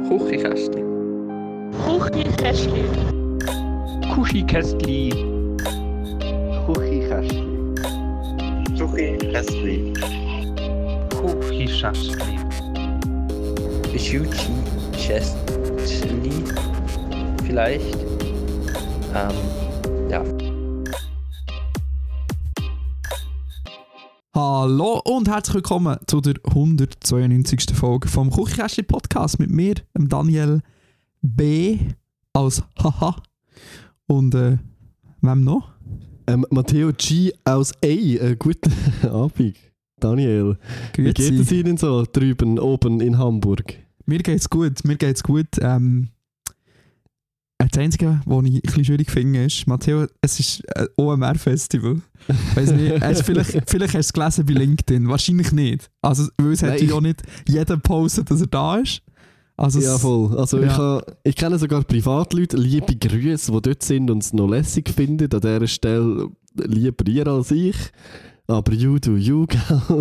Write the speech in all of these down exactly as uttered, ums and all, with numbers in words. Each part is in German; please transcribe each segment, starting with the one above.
Küchenkästli. Küchenkästli. Küchenkästli. Küchenkästli. Küchenkästli. Küchenkästli. Küchenkästli. Vielleicht. Ähm, ja. Hallo und herzlich willkommen zu der hundertzweiundneunzigsten Folge vom Küchenkästli Podcast mit mir, dem Daniel B. als Haha und äh, wem noch? Ähm, Matteo G. aus A. Äh, guten Abend, Daniel. Grüezi. Wie geht es Ihnen so drüben, oben in Hamburg? Mir geht's gut, mir geht's gut. Ähm, das Einzige, was ich ein bisschen schwierig finde, ist, Matteo, es ist ein O M R-Festival. Weiss nicht, hast vielleicht, vielleicht hast du es gelesen bei LinkedIn, wahrscheinlich nicht. Also, weil es hat ja auch nicht jeder postet, dass er da ist. Also ja, voll. Also ja. Ich, ha, ich kenne sogar Privatleute, liebe Grüße, die dort sind und es noch lässig finden. An dieser Stelle lieber ihr als ich. Aber you do you, gell?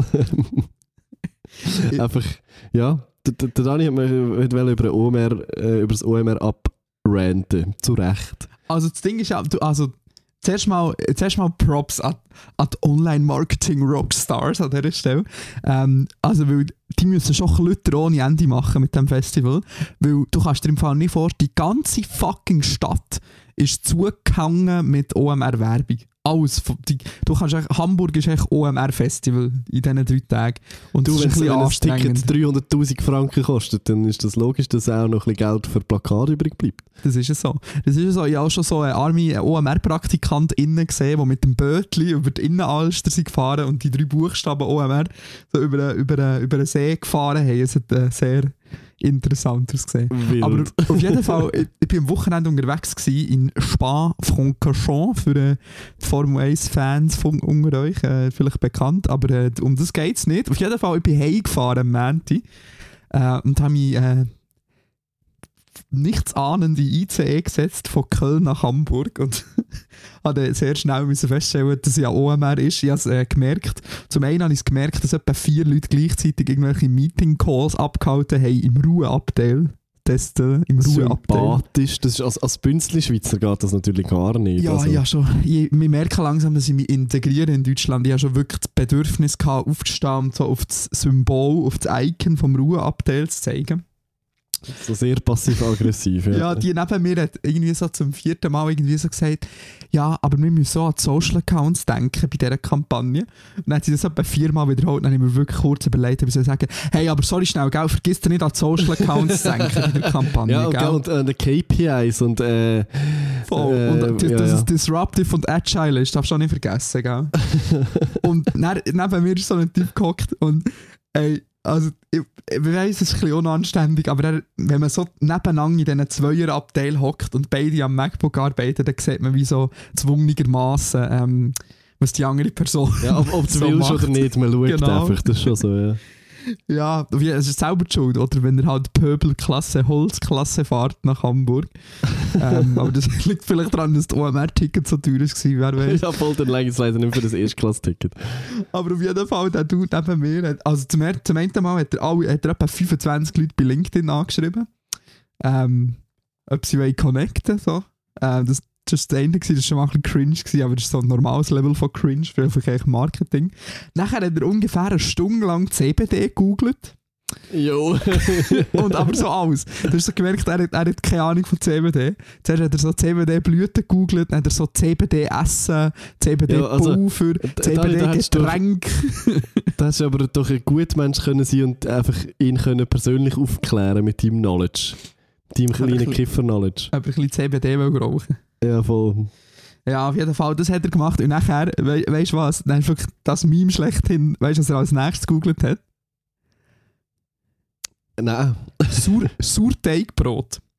Einfach, ja. Der, der Dani hat mir über, den O M R, äh, über das O M R abranten. Zu Recht. Also das Ding ist ja, du, also zuerst mal, zuerst mal Props an, an die Online-Marketing-Rockstars an dieser Stelle. Ähm, also weil die müssen schon Klütter ohne Ende machen mit dem Festival. Weil du kannst dir im Fall nicht vorstellen, die ganze fucking Stadt ist zugehangen mit O M R-Werbung. Alles. Die, du kannst echt, Hamburg ist echt O M R-Festival in diesen drei Tagen. Und du, das ist wenn ein ein bisschen Ticket dreihunderttausend Franken kostet, dann ist das logisch, dass auch noch ein bisschen Geld für Plakate übrig bleibt. Das ist es so. Das ist so. Ich habe auch schon so eine arme O M R-PraktikantInnen gesehen, die mit dem Bötli über die Innenalster sind gefahren und die drei Buchstaben O M R so über, über, über einen See gefahren haben. Es hat äh, sehr interessant ausgesehen. Wild. Aber auf jeden Fall, ich, ich war am Wochenende unterwegs gewesen, in Spa-Francorchamps für äh, die Formel eins Fans von unter euch, äh, vielleicht bekannt, aber äh, um das geht es nicht. Auf jeden Fall, ich bin heimgefahren am Montag äh, und habe mich äh, nichts ahnende I C E gesetzt von Köln nach Hamburg und habe sehr schnell müssen feststellen, dass es ja O M R ist. Ich habe es äh, gemerkt. Zum einen habe ich es gemerkt, dass etwa vier Leute gleichzeitig irgendwelche Meeting-Calls abgehalten haben im Ruheabteil. Testen, im Ruheabteil. Sympathisch. Das ist, als, als Bünzli-Schweizer geht das natürlich gar nicht. Ja, also. ja schon. Ich, wir merken langsam, dass ich mich integriere in Deutschland. Ich hatte schon wirklich das Bedürfnis gehabt, aufzustehen und so auf das Symbol, auf das Icon vom Ruheabteil zu zeigen. So sehr passiv-aggressiv. Ja. Ja, die neben mir hat irgendwie so zum vierten Mal irgendwie so gesagt, ja, aber wir müssen so an die Social Accounts denken bei dieser Kampagne. Und dann hat sie das etwa viermal wiederholt und dann habe ich mir wirklich kurz überlegt, ob ich soll sagen, hey, aber sorry schnell, gell, vergiss dir nicht an die Social Accounts zu denken bei der Kampagne. Ja, und, gell? und äh, die K P Is und äh, Voll. Äh, und das, ja, dass ja. es disruptive und agile ist, darfst du auch nicht vergessen, gell? Und dann, neben mir ist so ein Typ gehockt und ey, also ich, ich weiss, es ist ein bisschen unanständig, aber er, wenn man so nebeneinander in diesen Zweierabteil hockt und beide am MacBook arbeiten, dann sieht man wie so zwungenermassen, ähm, was die andere Person ja, ob, ob du so willst macht. oder nicht, man schaut Genau. einfach, das ist schon so, ja. Ja, es ist selber die Schuld, oder wenn er halt Pöbelklasse, Holzklasse fährt nach Hamburg. ähm, aber das liegt vielleicht daran, dass das O M R-Ticket so teuer war, wer weiß. Ja, voll, dann lege ich es leider nicht für das Erstklass-Ticket. Aber auf jeden Fall, der Dude neben mir, hat, also zum, er, zum einen Mal hat er, alle, hat er etwa fünfundzwanzig Leute bei LinkedIn angeschrieben, ähm, ob sie wollen connecten so. Ähm, das Das war das eine, das war schon mal ein bisschen cringe, gewesen, aber das ist so ein normales Level von cringe für vielleicht Marketing. Nachher hat er ungefähr eine Stunde lang C B D gegoogelt. Jo. Und aber so alles. Du hast so gemerkt, er hat, er hat keine Ahnung von C B D. Zuerst hat er so C B D-Blüten gegoogelt, dann hat er so C B D-Essen, C B D-Pulver, ja, also, C B D-Getränk. Da hast du aber doch ein guter Mensch können sein und einfach ihn können persönlich aufklären mit deinem Knowledge. Deinem kleinen Kiffer-Knowledge. Aber ein bisschen C B D rauchen. Ja, voll. Ja, auf jeden Fall, das hat er gemacht. Und nachher, we weißt du was, dann ist wirklich das Meme schlechthin, weißt du, was er als nächstes gegoogelt hat? Nein. Sur Sauerteigbrot.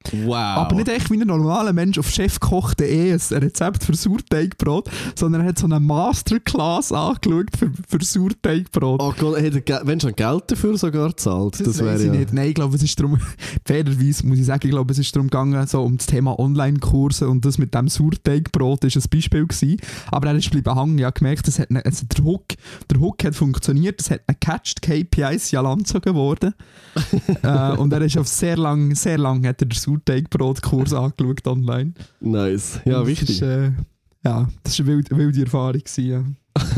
Wow. Aber nicht echt wie ein normaler Mensch auf chefkoch punkt de ein Rezept für Sauerteigbrot, sondern er hat so eine Masterclass angeschaut für, für Sauerteigbrot. Oh Gott, hat er wenn schon Geld dafür sogar gezahlt? Das, das weiß ich ja... nicht. Nein, ich glaube, es ist darum, fairerweise muss ich sagen, ich glaube, es ist darum gegangen, so um das Thema Online-Kurse und das mit dem Sauerteigbrot ist ein Beispiel gewesen. Aber er ist bleiben hängen. Ich habe gemerkt, das hat eine, also der, Hook, der Hook hat funktioniert, es hat ihn gecatcht, K P Is sind alle angezogen worden. äh, und er ist auf sehr lang, sehr lang hat er den Sauerteigbrot-Kurs angeschaut online. Nice. Ja, und wichtig. Das ist, äh, ja, das war eine wilde, wilde Erfahrung gewesen, ja.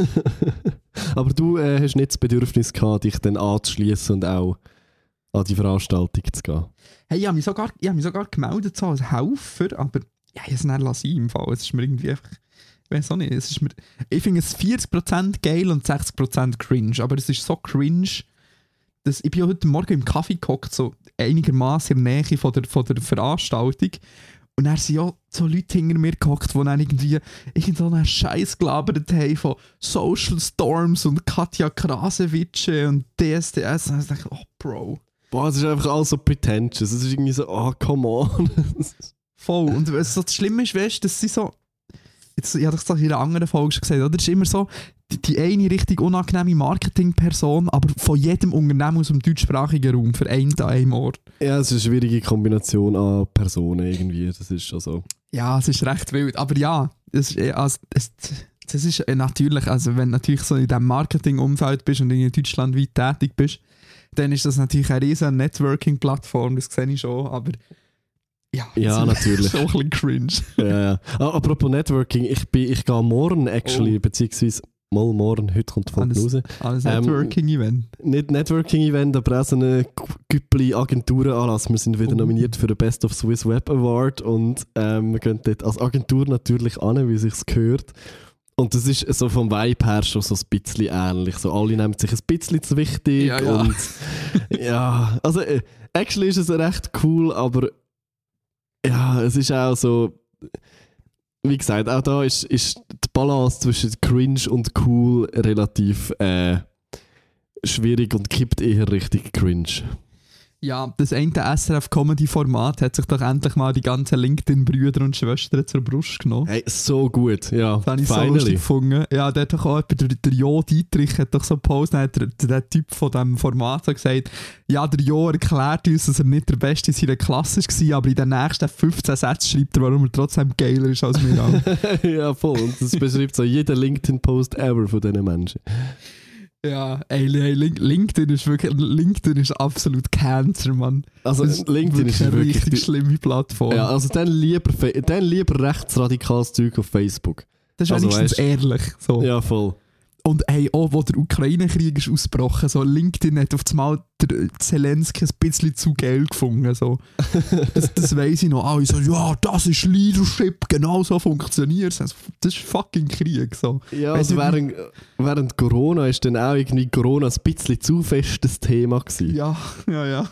Aber du äh, hast nicht das Bedürfnis gehabt, dich dann anzuschließen und auch an die Veranstaltung zu gehen? Hey, ich habe mich sogar, ich habe mich sogar gemeldet so als Helfer, aber ja, ich habe es nicht lassen im Fall. Es ist mir irgendwie einfach, ich weiß auch nicht, es ist mir, ich finde es vierzig Prozent geil und sechzig Prozent cringe, aber es ist so cringe, dass ich bin heute Morgen im Kaffee gehockt, so einigermaßen in der Nähe von der, von der Veranstaltung. Und dann sind ja so Leute hinter mir gehockt, die dann irgendwie irgendeinen Scheiß gelabert haben von Social Storms und Katja Krasewitsch und D S D S. Und ich dachte, oh Bro. Boah, es ist einfach alles so pretentious. Es ist irgendwie so, oh, come on. Voll. Und was so das Schlimme ist, weißt du, dass sie so, jetzt, ich habe das in einer anderen Folge schon gesagt, oder? Es ist immer so, die, die eine richtig unangenehme Marketingperson, aber von jedem Unternehmen aus dem deutschsprachigen Raum vereint an einem Ort. Ja, es ist eine schwierige Kombination an Personen irgendwie, das ist schon so. Ja, es ist recht wild, aber ja, es, also, es, es ist natürlich, also wenn du natürlich so in diesem Marketing-Umfeld bist und in Deutschland weit tätig bist, dann ist das natürlich eine riesige Networking-Plattform, das sehe ich schon, aber ja, ja das natürlich. ist auch ein bisschen cringe. Ja, ja. Ah, apropos Networking, ich, bin, ich gehe morgen actually, oh. beziehungsweise mal morgen, heute kommt die Folge raus. Alles Networking-Event. Ähm, nicht Networking-Event, aber auch so eine Güppli-Agenturen-Anlass. Wir sind wieder oh. nominiert für den Best of Swiss Web Award und ähm, wir gehen dort als Agentur natürlich an, wie es sich gehört. Und das ist so vom Vibe her schon so ein bisschen ähnlich. So, alle nehmen sich ein bisschen zu wichtig. Ja, ja. Und ja, also äh, actually ist es recht cool, aber ja, es ist auch so, wie gesagt, auch da ist, ist die Balance zwischen cringe und cool relativ äh, schwierig und kippt eher richtig cringe. Ja, das eine S R F-Comedy-Format hat sich doch endlich mal die ganzen LinkedIn-Brüder und Schwestern zur Brust genommen. Hey, so gut, ja. Das habe ich finally. so lustig gefunden. Ja, der hat doch auch der, der Jo Dietrich hat doch so gepostet, der, der, der Typ von diesem Format hat gesagt, ja, der Jo erklärt uns, dass er nicht der Beste in seiner Klasse war, aber in den nächsten fünfzehn Sätzen schreibt er, warum er trotzdem geiler ist als wir alle. Ja, voll. Und das beschreibt so jeder LinkedIn-Post ever von diesen Menschen. Ja, ey, ey, LinkedIn ist wirklich, LinkedIn ist absolut Cancer, Mann. Also ist LinkedIn wirklich ist eine wirklich richtig die, schlimme Plattform. Ja, also dann lieber, dann lieber rechtsradikales Zeug auf Facebook. Das ist also, wenigstens weißt, ehrlich. So. Ja, voll. Und hey, auch wo der Ukraine-Krieg ist ausgebrochen, so LinkedIn hat auf einmal der Zelensky ein bisschen zu geil gefunden. So. Das, das weiss ich noch. Alle so, ja, das ist Leadership, genau so funktioniert es. Das ist fucking Krieg. So. Ja, also während, während Corona ist dann auch irgendwie Corona ein bisschen zu fest das Thema gewesen. Ja, ja, ja.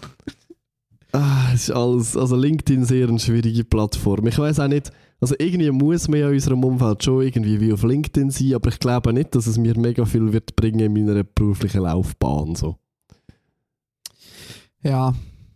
Ah, es ist alles, also LinkedIn ist sehr eine schwierige Plattform. Ich weiss auch nicht, also irgendwie muss man ja in unserem Umfeld schon irgendwie wie auf LinkedIn sein, aber ich glaube nicht, dass es mir mega viel wird bringen in meiner beruflichen Laufbahn. So. Ja.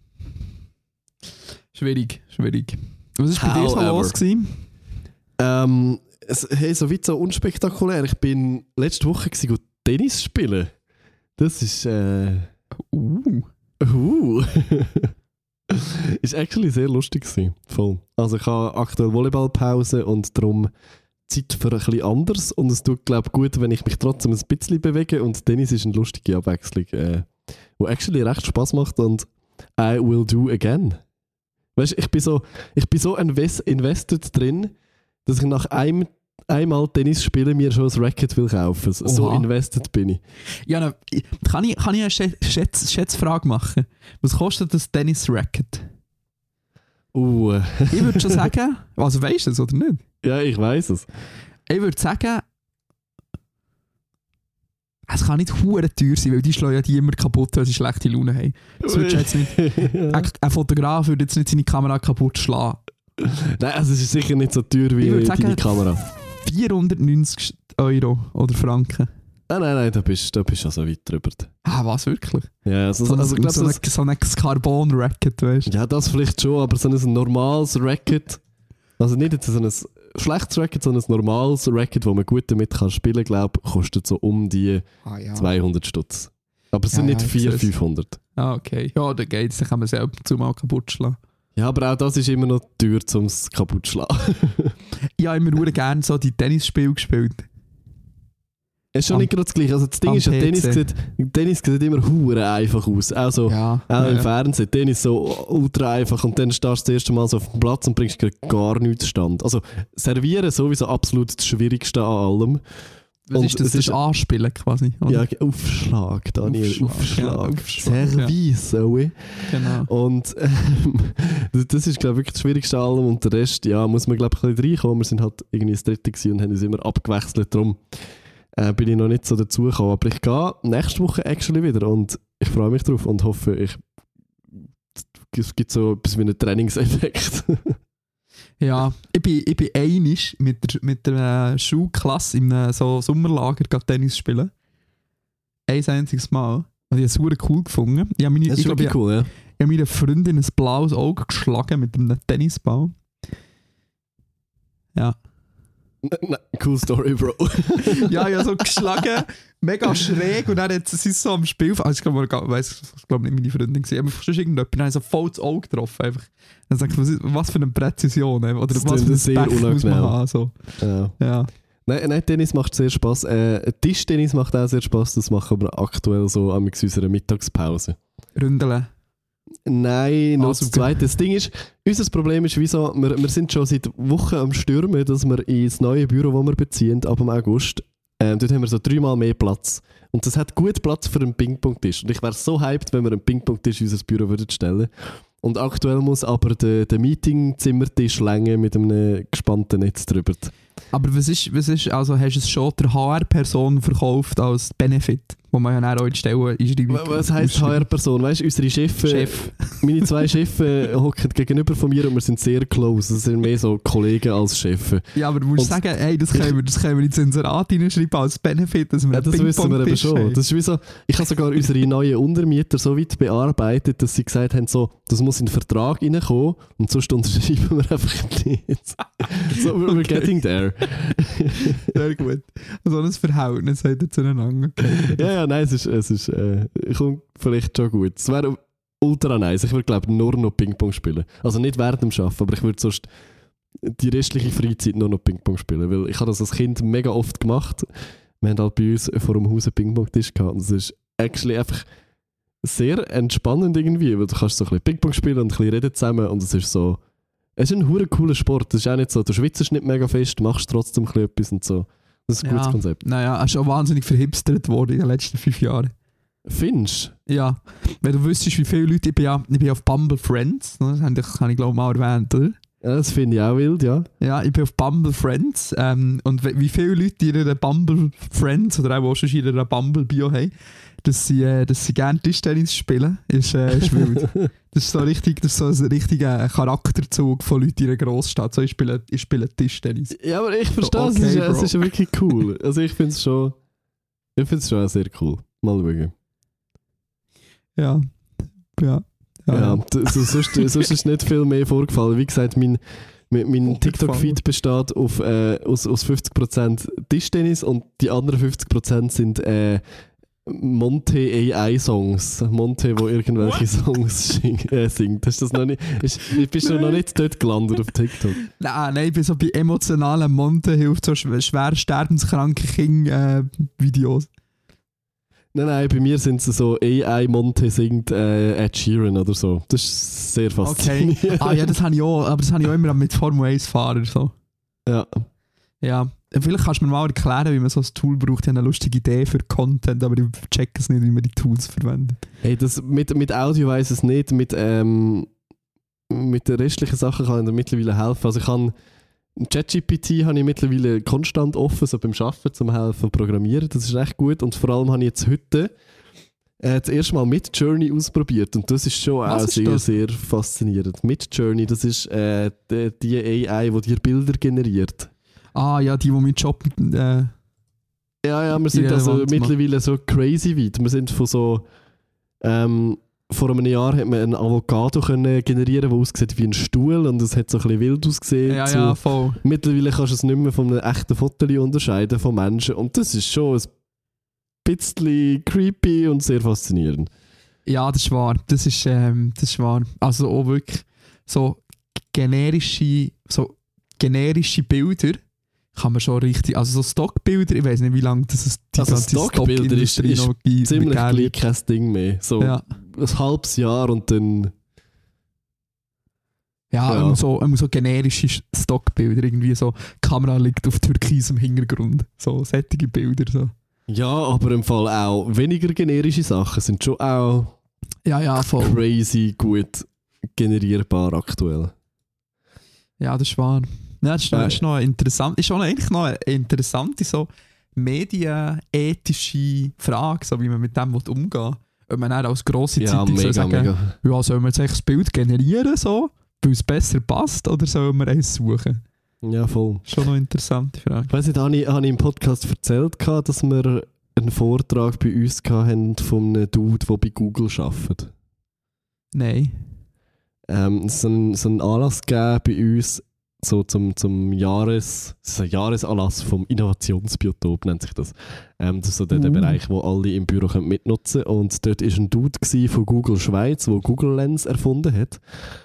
Schwierig, schwierig. Was war bei dir so los gewesen? Ähm, es, hey, so weit so unspektakulär. Ich bin letzte Woche gewesen, Tennis spielen. Das ist äh... Uh. Uh. Ist actually sehr lustig gewesen. Voll. Also ich habe aktuell Volleyballpause und darum Zeit für ein bisschen anders und es tut, glaube ich, gut, wenn ich mich trotzdem ein bisschen bewege und Tennis ist eine lustige Abwechslung, äh, die actually recht Spaß macht und I will do again. Weißt du, ich bin so, ich bin so invest- invested drin, dass ich nach einem einmal Tennis spielen mir schon ein Racket will kaufen. So Oha. Invested bin ich. Ja, na, kann ich, kann ich eine Schätz, Schätzfrage machen? Was kostet das Tennis-Racket? Uh. Ich würde schon sagen, also weißt du es oder nicht? Ja, ich weiss es. Ich würde sagen, es kann nicht hure teuer sein, weil die schlagen ja die immer kaputt, weil sie schlechte Laune haben. Das würdest du jetzt nicht, ein, ein Fotograf würde jetzt nicht seine Kamera kaputt schlagen. Nein, also es ist sicher nicht so teuer wie ich deine sagen, Kamera. vierhundertneunzig Euro oder Franken. Ah, nein, nein, da bist du bist also weit drüber. Ah, was, wirklich? Ja, also, So, also, ein- glaub, so, das, ein- so ein Carbon-Racket, weißt du? ja, das vielleicht schon, aber so ein normales Racket, also nicht jetzt so ein schlechtes Racket, sondern ein normales Racket, wo man gut damit kann spielen kann, glaube ich, kostet so um die Ah, ja. zweihundert Stutz. Aber es sind Ja, nicht ja, ich vierhundert, seh's. fünfhundert. Ah, okay. Ja, dann geht's. Dann kann man selber zu mal kaputt schlagen. Ja, aber auch das ist immer noch teuer, um es kaputt zu schlagen. Ich habe immer sehr gerne so die Tennisspiele gespielt. Es ist schon Am- nicht gerade das Gleiche. Also das Ding am ist ja, P C. Tennis sieht, Tennis sieht immer hure einfach aus. Also, Ja. auch im ja. Fernsehen. Tennis so ultra einfach und dann stehst du das erste Mal so auf dem Platz und bringst gerade gar nichts stand. Also servieren sowieso absolut das Schwierigste an allem. Was Und ist das? es Das ist- ist Anspielen quasi. Oder? Ja, Aufschlag, Daniel, Aufschlag, Aufschlag. ja, Aufschlag, Service, ja. Genau. Und ähm, das- das ist, glaube ich, wirklich das Schwierigste an allem. Und der Rest, ja, muss man, glaube ich, ein bisschen reinkommen. Wir sind halt irgendwie das Dritte gewesen und haben uns immer abgewechselt. Darum äh, bin ich noch nicht so dazugekommen. Aber ich gehe nächste Woche actually wieder und ich freue mich drauf und hoffe, ich, es gibt so etwas wie einen Trainingseffekt. Ja, ich bin, ich bin einig mit der, mit der äh, Schulklasse in einem so Sommerlager gegangen Tennis spielen. Ein einziges Mal. Und ich habe es super cool gefunden. Ich habe meine, Das ich ist glaube, wirklich ich, cool, ja. ich habe meiner Freundin ein blaues Auge geschlagen mit einem Tennisball. Ja. Nein, cool Story, Bro. Ja, ich habe so geschlagen, mega schräg und dann hat sie so am Spiel, also ich glaube, ich weiss, ich glaube nicht meine Freundin gewesen, aber schon irgendjemand, dann habe ich so voll ins Auge getroffen, einfach. Dann sagt was, ist- was für eine Präzision, oder Das was für klingt ein sehr Speck muss man unangenehm. haben, so. Ja. Ja. Nein, nein, Tennis macht sehr Spass. Äh, Tischtennis macht auch sehr Spass, das machen wir aktuell so in unserer Mittagspause. Ründeln. Nein, noch Also, das Zweite. Das Ding ist, unser Problem ist, wieso, wir, wir sind schon seit Wochen am Stürmen, dass wir ins neue Büro, das wir beziehen, ab dem August, ähm, dort haben wir so dreimal mehr Platz. Und das hat gut Platz für einen Ping-Pong-Tisch. Und ich wäre so hyped, wenn wir einen Ping-Pong-Tisch in unser Büro würden stellen. Und aktuell muss aber der, der Meeting-Zimmertisch länger mit einem gespannten Netz drüber. Aber was ist, was ist, also hast du es schon der H R-Person verkauft als Benefit, wo man ja dann auch in die Stellen einschreiben Wa- Was heisst H R-Person? Weißt du, unsere Chefs, Chef. meine zwei Chefs äh, hocken gegenüber von mir und wir sind sehr close. Das sind mehr so Kollegen als Chefs. Ja, aber du musst Und sagen, hey, das können wir, das können wir ins Inserat reinschreiben als Benefit, dass wir Ja, einen das wissen wir eben Ping-Pong-Tisch schon. haben. Das ist wie so, ich habe sogar unsere neuen Untermieter so weit bearbeitet, dass sie gesagt haben, so, das muss in den Vertrag reinkommen und sonst unterschreiben wir einfach nicht. So, we're Okay. getting there. Sehr gut. So ein Verhältnis hat er zueinander. Okay. Ja, ja, nein, es ist, es ist äh, kommt vielleicht schon gut. Es wäre ultra nice. Ich würde, glaube ich, nur noch Ping-Pong spielen. Also nicht während dem Arbeiten, aber ich würde sonst die restliche Freizeit nur noch Ping-Pong spielen, weil ich habe das als Kind mega oft gemacht. Wir haben halt bei uns vor dem Haus einen Ping-Pong-Tisch gehabt und es ist actually einfach sehr entspannend irgendwie, weil du kannst so ein bisschen Ping-Pong spielen und ein bisschen reden zusammen und es ist so, es ist ein hure cooler Sport. Es ist auch nicht so, du schwitzt nicht mega fest, machst trotzdem ein bisschen etwas und so. Das ist ein gutes Ja. Konzept. Naja, er ist auch wahnsinnig verhipstert worden in den letzten fünf Jahren. Findest Ja, wenn du wüsstest, wie viele Leute, ich bin ja ich bin auf Bumble Friends, ne, das habe ich, habe ich glaube mal erwähnt, oder? du? Ja, das finde ich auch wild, ja. Ja, ich bin auf Bumble Friends ähm, und wie wie viele Leute in ihrer Bumble Friends oder auch schon in ihrer Bumble Bio haben, dass sie, äh, dass sie gerne Tischtennis spielen, ist, äh, ist wild. Das ist so richtig, das ist so ein richtiger Charakterzug von Leuten in einer Großstadt. So, ich spiele, ich spiele Tischtennis. Ja, aber ich verstehe, es, Okay, ist, es Bro. ist ja wirklich cool. Also ich finde es schon, ich finde es schon sehr cool. Mal schauen. Ja. Ja. Ja, ja. d- so, sonst, sonst ist nicht viel mehr vorgefallen. Wie gesagt, mein, mein, mein Vorgefallen. TikTok-Feed besteht auf, äh, aus, aus fünfzig Prozent Tischtennis und die anderen fünfzig Prozent sind äh, Monte A I-Songs. Monte, wo irgendwelche Songs sing, äh, singt. Hast du das noch nicht? Ist, bist du noch nicht dort gelandet auf TikTok? Nein, nein, ich bin so bei emotionalen Monte hilft so schwer, schwer sterbenskranke King-Videos. Nein, nein, bei mir sind es so A I-Monte singt äh, Ed Sheeran oder so. Das ist sehr Okay. faszinierend. Ah ja, das habe ich auch, aber das habe ich auch immer mit Formel eins Fahrern so. Ja. Ja. Vielleicht kannst du mir mal erklären, wie man so ein Tool braucht. Ich habe eine lustige Idee für Content, aber ich check es nicht, wie man die Tools verwendet. Hey, das mit, mit Audio weiss es nicht, mit, ähm, mit den restlichen Sachen kann ich dir mittlerweile helfen. Also ich kann ChatGPT habe ich mittlerweile konstant offen, so beim Arbeiten zum helfen programmieren. Das ist echt gut und vor allem habe ich jetzt heute äh, das erste Mal Midjourney ausprobiert und das ist schon Was auch ist sehr, das? sehr faszinierend. Midjourney, das ist äh, die, die A I, die dir Bilder generiert. Ah ja, die, die meinen Job... Äh, Ja, ja, wir sind also Irrelevant, mittlerweile so crazy weit. Wir sind von so... Ähm, vor einem Jahr hat man einen Avocado können generieren, der aussieht wie ein Stuhl und es hat so ein bisschen wild ausgesehen. Ja, so. ja, voll. Mittlerweile kannst du es nicht mehr von einem echten Foto unterscheiden von Menschen und das ist schon ein bisschen creepy und sehr faszinierend. Ja, das ist wahr. Das ist, ähm, das ist wahr. Also auch wirklich so generische, so generische Bilder kann man schon richtig, also so Stockbilder, ich weiß nicht, wie lange das ist, die Also ganze Stockbilder ist, Stockindustrie ist noch gibt. ziemlich gleich kein Ding mehr. So Ja, ein halbes Jahr und dann... ja, Ja. immer so, immer so generische Stockbilder, irgendwie so, die Kamera liegt auf türkisem Hintergrund, so sättige Bilder. So. Ja, aber im Fall auch weniger generische Sachen sind schon auch Ja, ja, voll. crazy gut generierbar aktuell. Ja, das ist wahr. Ja, das ist, noch, Äh. das ist noch interessant. Ist schon eigentlich noch eine interessante so medienethische Frage, so wie man mit dem umgehen will. Ob man dann als grosse Ja, Zeitung soll mega, sagen, mega. ja, soll man jetzt eigentlich das Bild generieren, so, weil es besser passt, oder soll man eins suchen? Ja, voll. Schon noch eine interessante Frage. Ich weiss nicht, habe ich, habe ich im Podcast erzählt, dass wir einen Vortrag bei uns hatten von einem Dude, der bei Google arbeitet. Nein. Ähm, so einen so einen Anlass gegeben bei uns, so zum, zum Jahres, das ist ein Jahresanlass vom Innovationsbiotop, nennt sich das. Ähm, das ist so der, der Uh. Bereich, wo alle im Büro können mitnutzen können. Und dort war ein Dude von Google Schweiz, der Google Lens erfunden hat.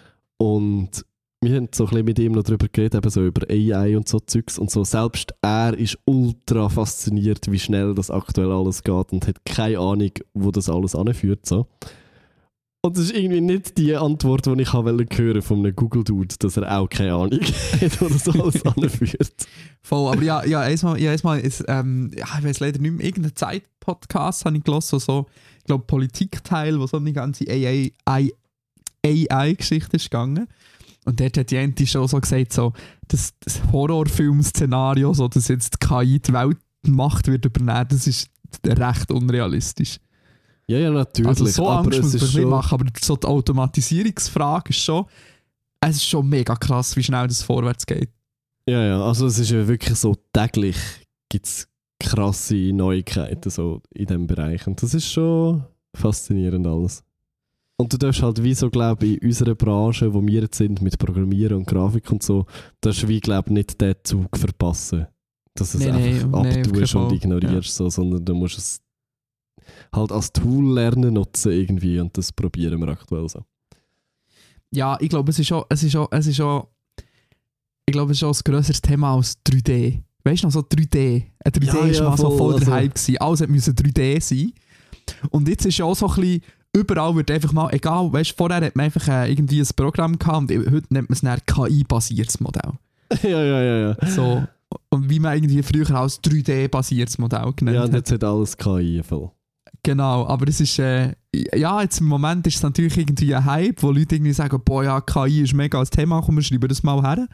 Und wir haben so ein bisschen mit ihm noch darüber geredet, eben so über A I und so Zeugs und so. Selbst er ist ultra fasziniert, wie schnell das aktuell alles geht und hat keine Ahnung, wo das alles anführt. So. Und das ist irgendwie nicht die Antwort, die ich hören wollte von einem Google-Dude, dass er auch keine Ahnung hat, wo das alles anführt. Voll, aber ja, ja einmal, ja, einmal ist, ähm, ja, ich weiß leider nicht mehr, irgendeinen Zeit-Podcast habe ich gelesen, so, so, ich glaube, Politikteil, wo so eine ganze A I-Geschichte ist gegangen. Und dort hat die Enti schon so gesagt, so, das, das Horrorfilm-Szenario, so, dass jetzt die K I die Weltmacht wird übernehmen, das ist recht unrealistisch. Ja, ja, natürlich. Also so aber Angst es muss man ist nicht schon... machen, aber so die Automatisierungsfrage ist schon, es ist schon mega krass, wie schnell das vorwärts geht. Ja, ja, also es ist ja wirklich so, täglich gibt es krasse Neuigkeiten so in diesem Bereich. Und das ist schon faszinierend alles. Und du darfst halt wie so, glaube ich, in unserer Branche, wo wir jetzt sind, mit Programmieren und Grafik und so, darfst du wie, glaube ich, nicht den Zug verpassen. Dass du es Nee, nee, einfach nee, auf abtust keinen und Fall. ignorierst, so, sondern du musst es halt als Tool lernen nutzen irgendwie und das probieren wir aktuell so. Ja, ich glaube, es ist auch, es ist auch, es ist auch, ich glaube, es ist auch ein grösseres Thema als drei D. Weißt du noch, so drei D? Ein drei D Ja, war ja, mal so voll, voll der also- Hype gewesen. Alles musste drei D sein. Und jetzt ist ja auch so ein bisschen, überall wird einfach mal, egal, weißt du, vorher hat man einfach äh, irgendwie ein Programm gehabt und heute nennt man es ein K I-basiertes Modell. ja, ja, ja, ja. So, und wie man irgendwie früher als drei D-basiertes Modell genannt Ja, und hat. jetzt hat alles K I voll. Genau, aber es ist, äh, ja, jetzt im Moment ist es natürlich irgendwie ein Hype, wo Leute irgendwie sagen, boah, ja, K I ist mega als Thema, komm, wir schreiben das mal her.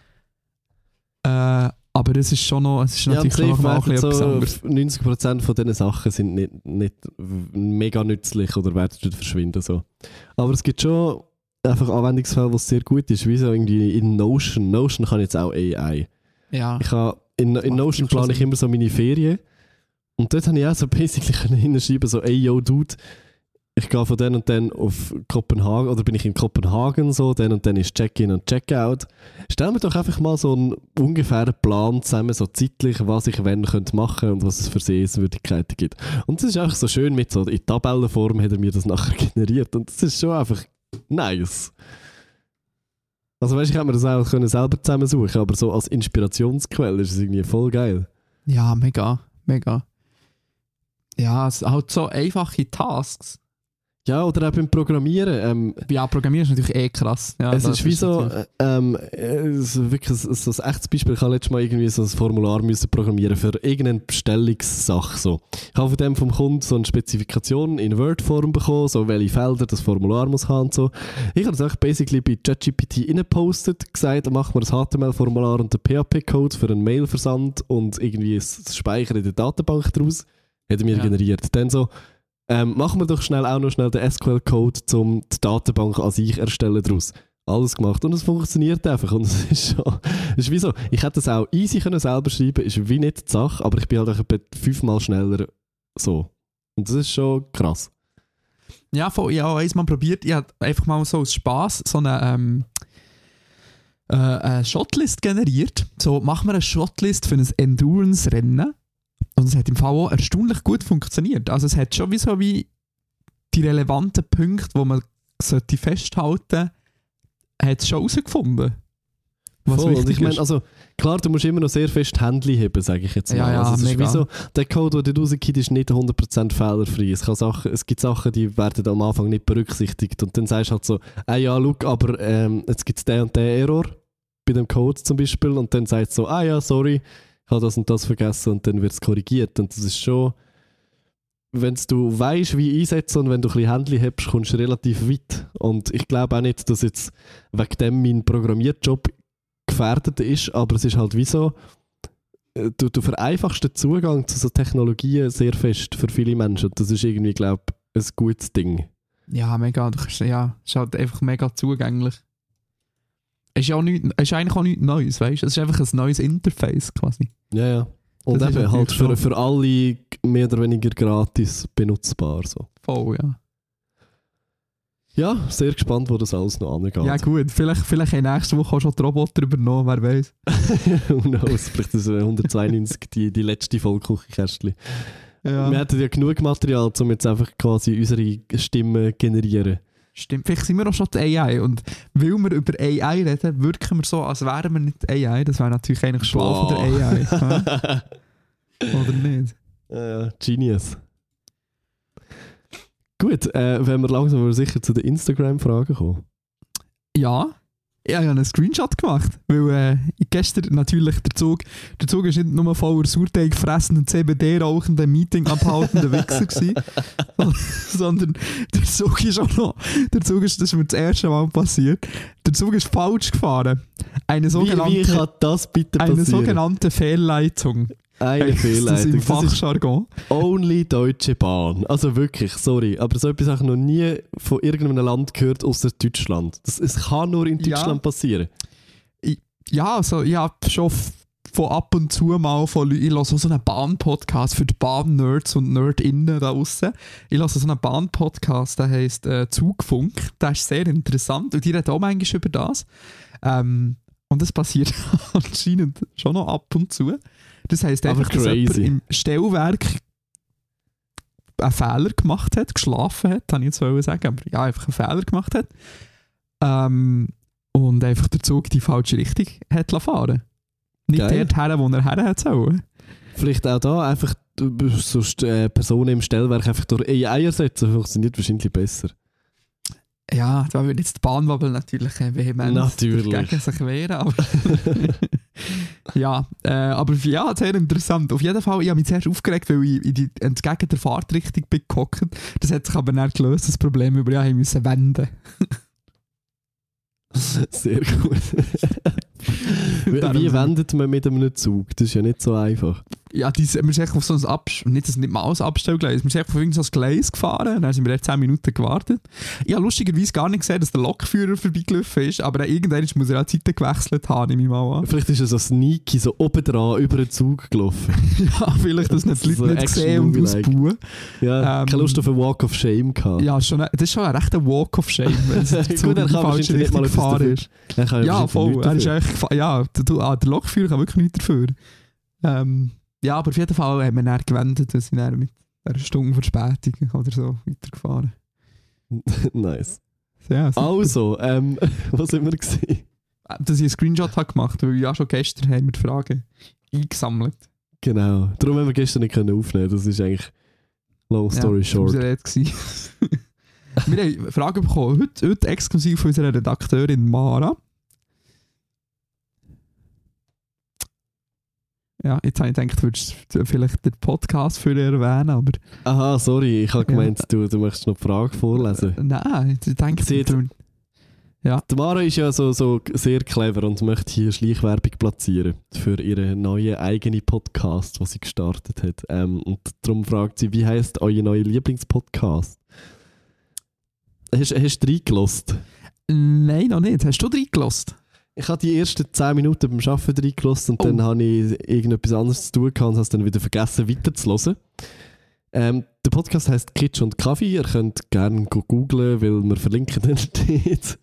Äh, aber es ist schon noch, es ist natürlich schon noch mal ein bisschen etwas anderes. so neunzig Prozent von diesen Sachen sind nicht, nicht mega nützlich oder werden dort verschwinden. So. Aber es gibt schon einfach Anwendungsfälle, wo es sehr gut ist, wie so irgendwie in Notion. Notion kann jetzt auch A I. Ja. Ich habe, in, in macht Notion schon plane ich Sinn. immer so meine Ferien. Und dort habe ich auch so basically können hinschreiben, so, ey, yo, Dude, ich gehe von dann und dann auf Kopenhagen, oder bin ich in Kopenhagen, so, dann und dann ist Check-in und Check-out. Stell mir doch einfach mal so einen ungefähren Plan zusammen, so zeitlich, was ich wann könnte machen und was es für Sehenswürdigkeiten gibt. Und das ist einfach so schön mit so, in Tabellenform hat er mir das nachher generiert. Und das ist schon einfach nice. Also weißt du, ich hätte mir das auch können selber zusammensuchen, aber so als Inspirationsquelle ist es irgendwie voll geil. Ja, mega, mega. Ja, es halt so einfache Tasks. Ja, oder auch beim Programmieren. Ähm, Ja, Programmieren ist natürlich eh krass. Ja, es das ist wie so, natürlich- äh, ähm, äh, es ist wirklich so, so ein echtes Beispiel. Ich habe letztes Mal irgendwie so ein Formular müssen programmieren für irgendeine Bestellungssache. So. Ich habe von dem vom Kunden so eine Spezifikation in Word-Form bekommen, so welche Felder das Formular muss haben und so. Ich habe das einfach basically bei ChatGPT reingepostet, gesagt, mach mir das H T M L-Formular und den P H P-Code für einen Mail-Versand und irgendwie das Speichern in der Datenbank daraus. Hat er mir Ja. generiert. Dann so, ähm, machen wir doch schnell auch noch schnell den S Q L-Code, um die Datenbank an sich erstellen daraus. alles gemacht und es funktioniert einfach und es ist schon, es ist wie so, ich hätte es auch easy können selber schreiben, ist wie nicht die Sache, aber ich bin halt auch etwa fünfmal schneller so und das ist schon krass. Ja, voll, ich habe einmal probiert, ich habe einfach mal so aus Spass so eine, ähm, äh, eine Shotlist generiert, so machen wir eine Shotlist für ein Endurance-Rennen und es hat im Fall auch erstaunlich gut funktioniert, also es hat schon wie so wie die relevanten Punkte, die man sollte festhalten, hat es schon herausgefunden. Was Voll, und ich ist. meine, also klar, du musst immer noch sehr fest Handy haben, sage ich jetzt mal. Ja, ja, also, es mega. ist wie so, der Code, den du rausgibst, ist nicht hundert Prozent fehlerfrei. Es, kann Sachen, es gibt Sachen, die werden am Anfang nicht berücksichtigt und dann sagst du halt so, ah ja, schau, aber ähm, jetzt gibt es den und den Error bei dem Code zum Beispiel und dann sagst du so, ah ja, sorry, ich habe das und das vergessen und dann wird es korrigiert und das ist schon, wenn du weißt, wie einsetzen und wenn du ein bisschen Handy hast, kommst du relativ weit. Und ich glaube auch nicht, dass jetzt wegen dem mein Programmierjob gefährdet ist, aber es ist halt wie so, du, du vereinfachst den Zugang zu so Technologien sehr fest für viele Menschen. Das ist irgendwie, glaube ich, ein gutes Ding. Ja, mega. Du kannst, ja, es ist halt einfach mega zugänglich. Es ist, ja auch nicht, es ist eigentlich auch nichts Neues, weißt du? Es ist einfach ein neues Interface quasi. Ja, ja. Und Das ist eben halt natürlich für, für alle mehr oder weniger gratis benutzbar. So. Voll, ja. Ja, sehr gespannt, wo das alles noch angeht. Ja gut, vielleicht, vielleicht haben nächste Woche auch schon die Roboter übernommen, wer weiß. Who knows, vielleicht ist es hundertzweiundneunzig die, die letzte Vollkuchenkästchen. Ja. Wir hätten ja genug Material, um jetzt einfach quasi unsere Stimmen zu generieren. Stimmt, vielleicht sind wir auch schon die A I und weil wir über A I reden, wirken wir so, als wären wir nicht A I. Das wäre natürlich eigentlich schlau von der A I. Oder nicht? Ja, Genius. Gut, äh, wenn wir langsam aber sicher zu den Instagram-Fragen kommen. Ja, ich habe ja einen Screenshot gemacht, weil äh, gestern natürlich der Zug, der Zug ist nicht nur voller Sauerteig fressenden, C B D-rauchenden, Meeting abhaltenden Wichser gewesen, sondern der Zug ist auch noch, der Zug ist, das ist mir das erste Mal passiert, der Zug ist falsch gefahren. Eine sogenannte, wie, wie kann das bitte passieren? Eine sogenannte Fehlleitung. Eine Das Fehlleitung. im Das ist Fachjargon. only Deutsche Bahn. Also wirklich, sorry. Aber so etwas habe ich noch nie von irgendeinem Land gehört, außer Deutschland. Das, es kann nur in Deutschland Ja. passieren. Ich, ja, also ich habe schon f- von ab und zu mal von Leuten, ich höre so einen Bahn-Podcast für die Bahn-Nerds und Nerdinnen da draussen. Ich höre so einen Bahn-Podcast, der heisst äh, Zugfunk. Der ist sehr interessant und die reden auch manchmal über das. Ähm, und das passiert anscheinend schon noch ab und zu. Das heisst Aber einfach, dass crazy. jemand im Stellwerk einen Fehler gemacht hat, geschlafen hat, kann ich jetzt wollen sagen, aber ja, einfach einen Fehler gemacht hat. Ähm, und einfach der Zug die falsche Richtung hat fahren. Nicht Geil. dort her, wo er her hat sollen. Vielleicht auch da einfach so äh, Personen im Stellwerk einfach durch A I ersetzen, funktioniert wahrscheinlich besser. Ja, da würde jetzt die Bahnwabbel natürlich äh, vehement Natürlich. dagegen sich wehren. Aber ja, äh, aber ja, sehr interessant. Auf jeden Fall, ich habe mich zuerst aufgeregt, weil ich in die, entgegen der Fahrtrichtung bin gehockt. Das hat sich aber dann gelöst, das Problem, über ja, ich musste wenden. Sehr gut. wie Darum- wie wendet man mit einem Zug? Das ist ja nicht so einfach. Ja, die, wir sind echt auf so ein Abst- nicht, das nicht mal ein Abstellgleis, wir sind echt auf irgendein so ein Gleis gefahren, dann sind wir jetzt zehn Minuten gewartet. Ich habe lustigerweise gar nicht gesehen, dass der Lokführer vorbeigelaufen ist, aber irgendwann muss er auch die Seite gewechselt haben, nehme ich mal an. Vielleicht ist er so sneaky, so oben dran über den Zug gelaufen. Ja, vielleicht, dass nicht die So Leute nicht sehen und Action-Movie-like. ausbauen. Ja, Ähm, keine Lust auf einen Walk of Shame gehabt. Ja, schon, ein- das ist schon ein rechter Walk of Shame, wenn es der Gut, Zug er in die kann falsche wahrscheinlich nicht mal Richtung etwas gefahren dafür. ist. Er kann Ja, wahrscheinlich voll. nichts Er ist dafür. echt gefahren. Ja, der, ah, der Lokführer kann wirklich nichts dafür. Ähm, ja, aber auf jeden Fall haben wir dann gewendet und sind dann mit einer Stunde Verspätung oder so weitergefahren. Nice. Ja, super. Also, ähm, was sind wir gesehen? Dass ich einen Screenshot habe gemacht, weil ja schon gestern haben wir die Fragen eingesammelt. Genau. Darum haben wir gestern nicht können aufnehmen. Das ist eigentlich long story ja, short. Das war unser Red. Wir haben Fragen bekommen, heute, heute exklusiv von unserer Redakteurin Mara. Ja, jetzt habe ich gedacht, du würdest vielleicht den Podcast für ihr erwähnen, aber Aha, sorry. Ich habe Ja. gemeint, du, du möchtest noch die Frage vorlesen. äh, nein, ich denke, Sie hat- du- Die Mara ist ja so, so sehr clever und möchte hier Schleichwerbung platzieren für ihren neuen eigenen Podcast, den sie gestartet hat. Ähm, und darum fragt sie, wie heisst euer neuer Lieblingspodcast? Hast, hast du reingelassen? Nein, noch nicht. Hast du reingelassen? Ich habe die ersten zehn Minuten beim Arbeiten reingelassen und Oh. dann habe ich irgendetwas anderes zu tun gehabt und habe es dann wieder vergessen weiterzuhören. Ähm, der Podcast heisst Kitsch und Kaffee. Ihr könnt gerne googlen, weil wir verlinken den nicht.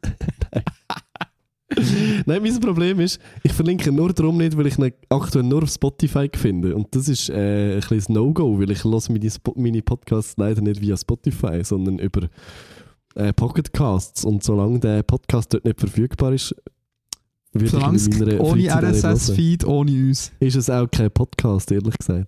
Nein, mein Problem ist, ich verlinke nur darum nicht, weil ich ihn aktuell nur auf Spotify finde. Und das ist äh, ein kleines No-Go, weil ich höre meine, Sp- meine Podcasts leider nicht via Spotify, sondern über äh, Pocket Casts. Und solange der Podcast dort nicht verfügbar ist, würde Solange ich in meiner es ohne Freizeit auch R S nicht hören. S-Feed, ohne uns. Ist es auch kein Podcast, ehrlich gesagt.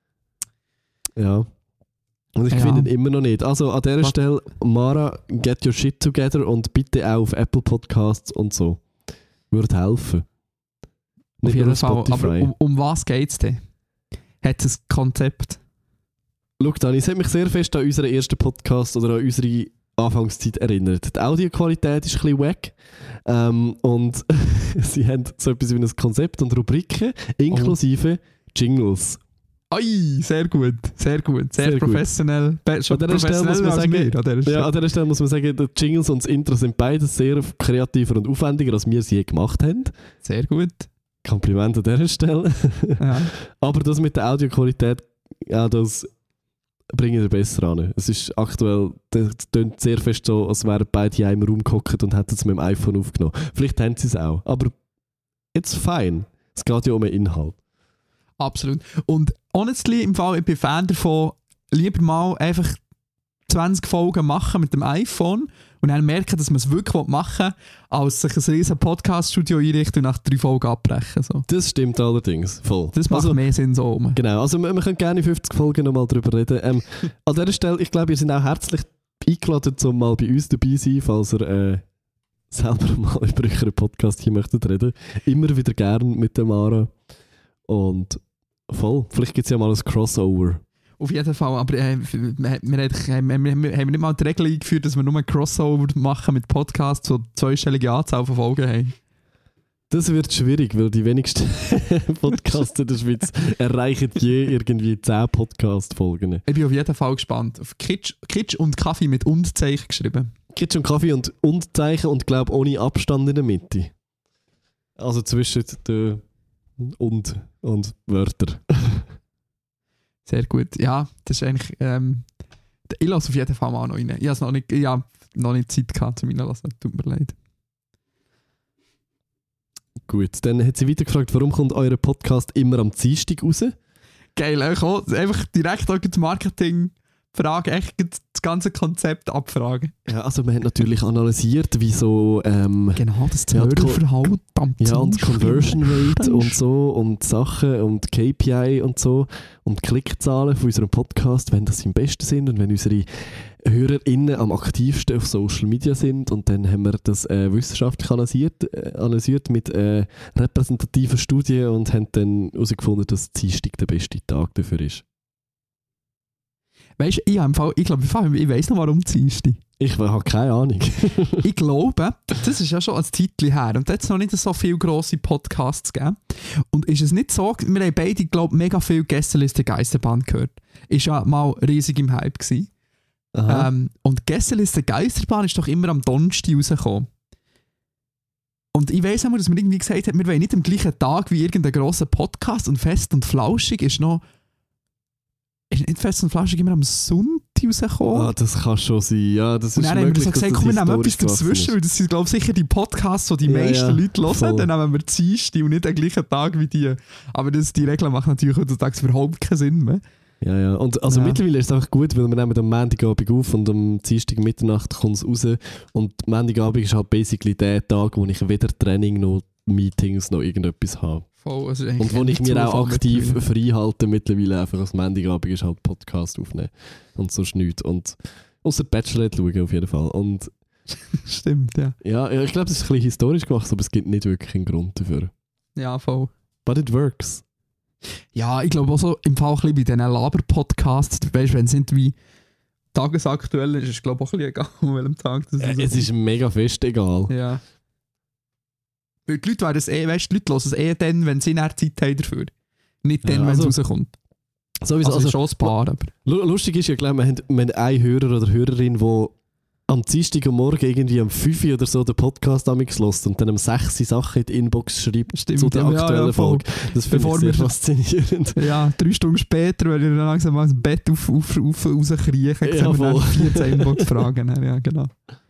Ja. Und ich Ja. finde ihn immer noch nicht. Also an dieser Was? Stelle, Mara, get your shit together und bitte auch auf Apple Podcasts und so. Würde helfen. Auf Nicht nur jeden auf Fall. Aber Spotify. um, um was geht es denn? Hat es ein Konzept? Schau, Dani, es hat mich sehr fest an unseren ersten Podcast oder an unsere Anfangszeit erinnert. Die Audioqualität ist ein bisschen wack. Ähm, und sie haben so etwas wie ein Konzept und Rubriken, inklusive Jingles. Ai, sehr gut, sehr gut, sehr, Sehr gut. professionell. Be- schon An dieser Stelle muss professioneller man als sagen- wir, an dieser Stelle. Ja, an dieser Stelle muss man sagen, die Jingles und das Intro sind beides sehr kreativer und aufwendiger, als wir sie je gemacht haben. Sehr gut. Kompliment an dieser Stelle. Ja. Aber das mit der Audioqualität, ja, das bringt ihr besser an. Es ist aktuell, das klingt sehr fest so, als wären beide in einem Raum gehockt und hätten es mit dem iPhone aufgenommen. Vielleicht haben sie es auch, aber it's fine. Es geht ja um den Inhalt. Absolut. Und honestly, im Fall, ich bin Fan davon, lieber mal einfach zwanzig Folgen machen mit dem iPhone und dann merken, dass man es wirklich machen will, als sich ein riesen Podcast-Studio einrichten und nach drei Folgen abbrechen. So. Das stimmt allerdings, voll. Das macht Also, mehr Sinn so rum. genau, also wir, wir können gerne in fünfzig Folgen nochmal darüber reden. Ähm, an dieser Stelle, ich glaube, ihr seid auch herzlich eingeladen, um mal bei uns dabei zu sein, falls ihr äh, selber mal über euren Podcast hier möchtet reden. Immer wieder gern mit der Mara. Und voll, vielleicht gibt es ja mal ein Crossover. Auf jeden Fall, aber äh, wir, wir, haben, wir, wir haben nicht mal die Regel eingeführt, dass wir nur ein Crossover machen mit Podcasts, die zweistellige Anzahl von Folgen haben. Das wird schwierig, weil die wenigsten Podcasts in der Schweiz erreichen je irgendwie zehn Podcast-Folgen. Ich bin auf jeden Fall gespannt. Auf Kitsch, Kitsch und Kaffee mit Und-Zeichen geschrieben. Kitsch und Kaffee und Und-Zeichen und glaube ohne Abstand in der Mitte. Also zwischen den Und und Wörter. Sehr gut. Ja, das ist eigentlich... Ähm, ich lasse auf jeden Fall mal noch rein. Ich habe noch nicht, ich habe noch nicht Zeit gehabt, zu meinen Lassen. Tut mir leid. Gut, dann hat sie weiter gefragt, warum kommt euer Podcast immer am Dienstag raus? Geil, auch, einfach direkt auch das Marketing fragen, echt das ganze Konzept abfragen. Ja, also man hat natürlich analysiert, wie so ähm, Genau, das Ja, die Ko- Hörerverhalten am ja, und Dienstag. Conversion Rate und so und Sachen und K P I und so und Klickzahlen von unserem Podcast, wenn das am besten sind und wenn unsere HörerInnen am aktivsten auf Social Media sind. Und dann haben wir das äh, wissenschaftlich analysiert, äh, analysiert mit äh, repräsentativen Studien und haben dann herausgefunden, dass Dienstag der beste Tag dafür ist. Weißt du, ich, habe im Fall- ich glaube, im Fall- ich weiss noch, warum Dienstag. Ich habe keine Ahnung. Ich glaube, das ist ja schon ein Zeitchen her und da hat es noch nicht so viele grosse Podcasts gegeben. Und ist es nicht so, wir haben beide, glaube ich, mega viel Gästeliste Geisterbahn gehört. Ist ja mal riesig im Hype gewesen. Aha. Ähm, und Gästeliste Geisterbahn ist doch immer am Donnerstag rausgekommen. Und ich weiss auch, dass man irgendwie gesagt hat, wir wollen nicht am gleichen Tag wie irgendein grosser Podcast und Fest und Flauschig ist noch... Ist nicht Fest und Flauschig immer am Sonntag rausgekommen? Ah, das kann schon sein. Ja, das Und ist dann haben wir möglich, so dass gesagt, das komm, wir nehmen etwas historisch gewachsen dazwischen, weil das sind, glaube ich, sicher die Podcasts, die die Ja, meisten ja, Leute hören. voll. Dann nehmen wir die Dienstag und nicht den gleichen Tag wie die. Aber das, die Regeln machen natürlich heutzutage überhaupt keinen Sinn mehr. Ja, ja. Und also Ja. mittlerweile ist es einfach gut, weil wir nehmen am Montagabend auf und am Dienstag Mitternacht kommt es raus. Und Montagabend ist halt basically der Tag, wo ich weder Training noch Meetings noch irgendetwas habe. Voll, also eigentlich Und wo ein ich mir auch Zufall aktiv mittlerweile. frei halte mittlerweile einfach als Montagabend ist halt Podcast aufnehmen und so nichts. Und außer Bachelorette schauen auf jeden Fall. Und Stimmt, ja. ja, ja, ich glaube, das ist ein bisschen historisch gewachsen, aber es gibt nicht wirklich einen Grund dafür. Ja, voll. But it works. Ja, ich glaube auch so im Fall ein bisschen bei diesen Laber-Podcasts, weißt du, wenn es nicht wie tagesaktuell ist, ist es glaube ich auch ein bisschen egal, an welchem Tag das Äh, es ist mega fest egal. Ja. Weil die Leute, es eh, weißt, die Leute hören es eh dann, wenn sie dann Zeit haben dafür. Nicht dann, Ja, wenn also- es rauskommt. Sowieso, Also, also, schon ein paar, aber... Lu- Lustig ist ja, glaube ich, wir haben, wir haben einen Hörer oder Hörerin, der am Dienstag am Morgen irgendwie um fünf Uhr oder so den Podcast gehört und dann um sechs Uhr Sachen in die Inbox schreibt Stimmt, zu der ja, aktuellen ja, voll. Folge. Das finde ich sehr faszinierend. Ja, drei Stunden später, wenn ich dann langsam mal aus dem Bett auf, auf, auf, rauskrieche, Ja, sehen wir voll. dann vierzehn Inbox-Fragen. Ja, genau.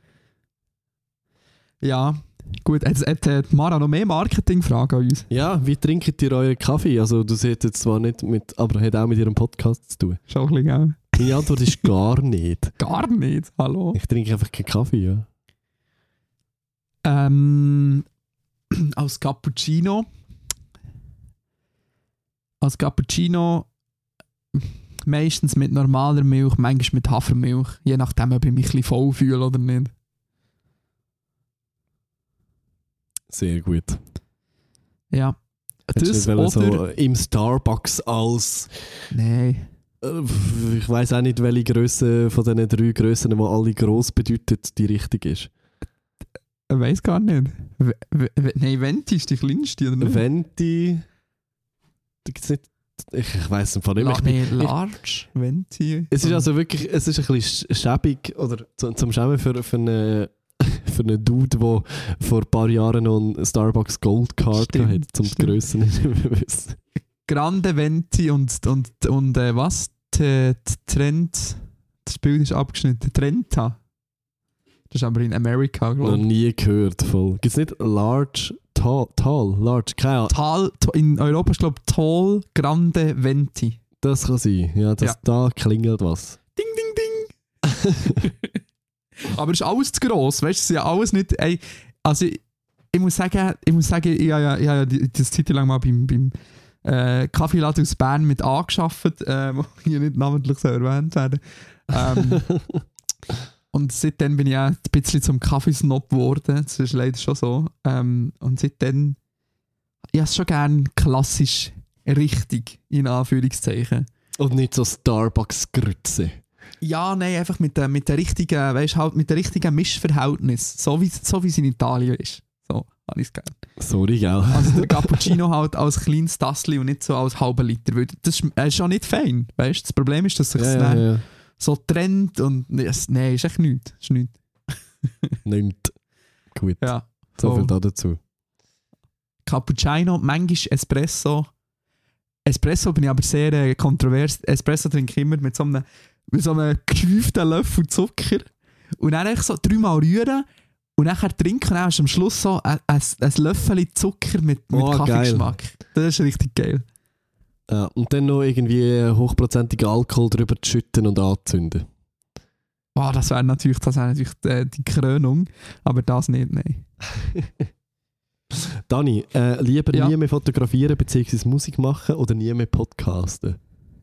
Ja, gut. Hat, hat, hat Mara noch mehr Marketing-Fragen an uns? Ja, wie trinkt ihr euren Kaffee? Also du seht jetzt zwar nicht mit, aber hat auch mit ihrem Podcast zu tun. Schon ein bisschen, gell? Meine Antwort ist gar nicht. Gar nicht, hallo? Ich trinke einfach keinen Kaffee, ja. Ähm, als Cappuccino. Als Cappuccino meistens mit normaler Milch, manchmal mit Hafermilch. Je nachdem, ob ich mich ein bisschen voll fühle oder nicht. Sehr gut. Ja. Hättest Das du nicht oder... so im Starbucks als... Nein. Ich weiss auch nicht, welche Grösse von diesen drei Grössen, die alle gross bedeutet, die richtig ist. Ich weiss gar nicht. W w Nein, Venti ist die kleinste, oder nicht? Venti... Da gibt's nicht... Ich, ich weiss einfach nicht mehr. La nee, Large, Venti. Es ist also wirklich... Es ist ein bisschen schäbig, oder zum, zum Schämen für, für einen für einen Dude, der vor ein paar Jahren noch einen Starbucks Gold Card Stimmt, hatte, um die Grössen nicht mehr zu wissen. Grande Venti und, und, und äh, was? T Trend. Das Bild ist abgeschnitten. Trenta. Das ist aber in Amerika, Noch glaube ich. nie gehört voll. Gibt es nicht Large, Tall, Tall, Large? Keine Ahnung. Tal, in Europa ist glaube ich Tall Grande Venti. Das kann sein. Ja, das, Ja. da klingelt was. Ding, ding, ding. Aber es ist alles zu gross, weißt du? Es ist ja alles nicht. Ey, also ich, ich muss sagen, ich muss sagen, ich habe ja, ich habe ja die- das Zeit lang mal beim, beim äh, Kaffeeladen aus Bern mit angeschafft, äh, wo hier nicht namentlich so erwähnt werden. Ähm, und seitdem bin ich auch ein bisschen zum Kaffeesnob geworden. Das ist leider schon so. Ähm, und seitdem, ich habe es schon gerne klassisch richtig, in Anführungszeichen. Und nicht so Starbucks-Grütze. Ja, nein, einfach mit der, mit der richtigen, weißt, halt mit der richtigen Mischverhältnis. So wie, so wie es in Italien ist. So, habe ich es gerne. Sorry, gell? Also der Cappuccino halt als kleines Tassli und nicht so als halben Liter. Weil das ist, äh, ist auch nicht fein. Weißt? Das Problem ist, dass sich Ja, es ja, dann ja. so trennt und nee, es- nein, ist echt nichts. Ist nichts. Nimmt. Gut. Ja. So voll. viel da dazu. Cappuccino, manchmal Espresso. Espresso bin ich aber sehr äh, kontrovers. Espresso trinke ich immer mit so einem, mit so einem gehäuften Löffel Zucker. Und dann einfach so dreimal rühren und dann trinken. Und dann hast du am Schluss so ein, ein, ein Löffel Zucker mit, mit Oh, Kaffeegeschmack. Das ist richtig geil. Ja, und dann noch irgendwie hochprozentigen Alkohol drüber zu schütten und anzünden. Oh, das wäre natürlich, das wär natürlich die, die Krönung. Aber das nicht, nein. Dani, äh, lieber Ja. nie mehr fotografieren bzw. Musik machen oder nie mehr podcasten?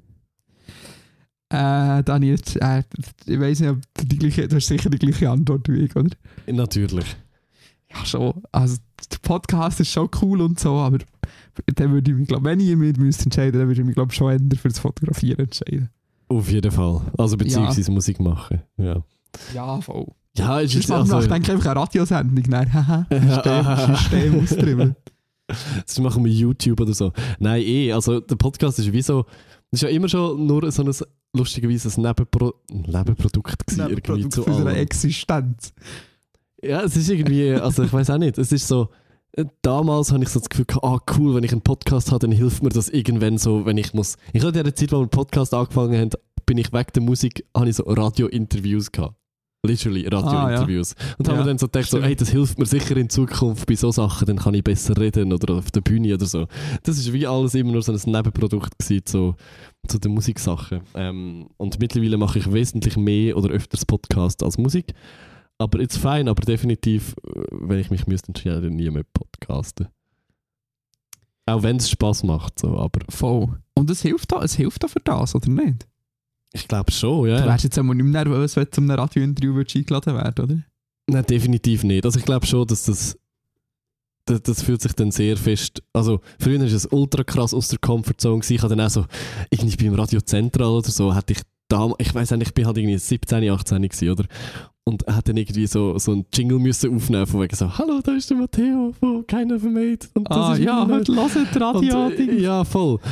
Äh, Daniel, äh, ich weiss nicht, ob du, die gleiche, du hast sicher die gleiche Antwort wie ich, oder? Natürlich. Ja, schon. Also, der Podcast ist schon cool und so, aber dann würde ich mich, glaub, wenn ich mich müsste entscheiden, dann würde ich mich, glaube schon eher für das Fotografieren entscheiden. Auf jeden Fall. Also beziehungsweise Musik machen. Ja. Ja, voll. Ja, ist Sonst jetzt machen wir also, auch, denke ich, einfach eine Radiosendung. Nein, haha, System, System austribbeln. das machen wir YouTube oder so. Nein, eh. Also der Podcast ist wie so, das ist ja immer schon nur so ein lustigerweise ein Nebenpro Nebenprodukt gewesen. irgendwie Produkt zu unserer allem. Existenz. Ja, es ist irgendwie, also ich weiß auch nicht, es ist so, äh, damals habe ich so das Gefühl gehabt, ah cool, wenn ich einen Podcast habe, dann hilft mir das irgendwann so, wenn ich muss. Ich hatte in der Zeit, wo wir den Podcast angefangen haben, bin ich weg der Musik, habe ich so Radio-Interviews gehabt. Literally Radio-Interviews. Ah, ja. Und Ja, habe mir dann so gedacht, so, stimmt. hey, das hilft mir sicher in Zukunft bei so Sachen, dann kann ich besser reden oder auf der Bühne oder so. Das ist wie alles immer nur so ein Nebenprodukt gewesen, so, zu den Musiksachen. Ähm, und mittlerweile mache ich wesentlich mehr oder öfters Podcast als Musik. Aber it's fine, aber definitiv, äh, wenn ich mich müsste entscheiden, dann nie mehr podcasten. Auch wenn es Spass macht, so, aber Voll. Und es hilft auch, es hilft auch für das, oder nicht? ich glaube schon, ja. Du wärst jetzt einmal nicht mehr nervös, wenn du zu einem Radio-Interview würdest eingeladen werden, oder? Nein, definitiv nicht. Also ich glaube schon, dass das, das das fühlt sich dann sehr fest. Also früher war es ultra krass aus der Comfortzone gewesen. Ich hatte dann auch so, irgendwie beim Radio Zentral oder so, hatte ich damals, ich weiß nicht, ich bin halt irgendwie siebzehn, achtzehn gewesen, oder? Und er hat dann irgendwie so, so einen Jingle müssen aufnehmen, von wegen so, hallo, da ist der Matteo von Keiner Vermade. Und das Ah, ist ja, mein- heute hört Und, Radio. äh, ja, voll.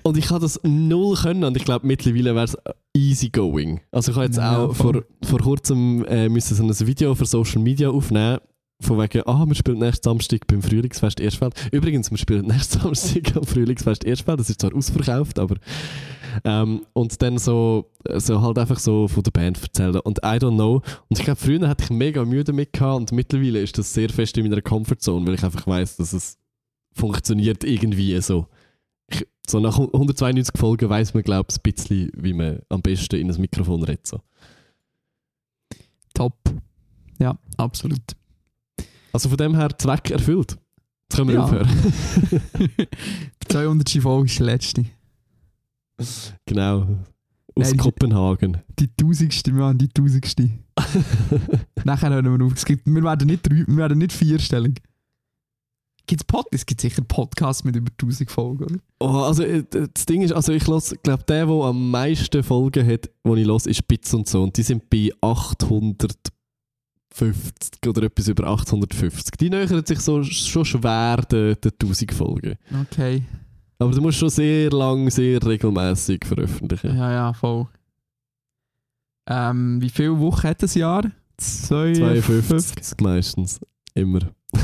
Und ich habe das null können und ich glaube, mittlerweile wäre es easy going. Also ich habe jetzt Ja, auch voll. vor, vor kurzem äh, müssen so ein Video für Social Media aufnehmen, von wegen, ah, wir spielen nächsten Samstag beim Frühlingsfest Erstfeld. Übrigens, wir spielen nächsten Samstag am Frühlingsfest Erstfeld, das ist zwar ausverkauft, aber ähm, und dann so, so halt einfach so von der Band erzählen und I don't know. Und ich glaube, früher hatte ich mega Mühe damit gehabt und mittlerweile ist das sehr fest in meiner Comfortzone, weil ich einfach weiss, dass es funktioniert irgendwie so. Ich, so nach hundertzweiundneunzig Folgen weiss man, glaube ich, ein bisschen, wie man am besten in ein Mikrofon redet. So. Top. Ja, absolut. Also von dem her Zweck erfüllt. Jetzt können wir Ja. aufhören. Die zweihundertste Folge ist die letzte. Genau. Aus Nein, Kopenhagen. Die tausendste, wir haben die tausendste. Nachher hören wir auf. Es gibt, wir werden nicht drei, wir werden nicht vierstellig. Gibt's Pod es gibt sicher Podcasts mit über tausend Folgen, oder? Oh, also äh, das Ding ist, also ich glaube, der, der am meisten Folgen hat, die ich höre, ist Bits und so. Und die sind bei achthundertfünfzig oder etwas über achthundertfünfzig. Die nähern sich so schon schwer den, den tausend Folgen. Okay. Aber du musst schon sehr lang, sehr regelmäßig veröffentlichen. Ja, ja, voll. Ähm, wie viele Wochen hat das Jahr? zweiundfünfzig meistens. Immer.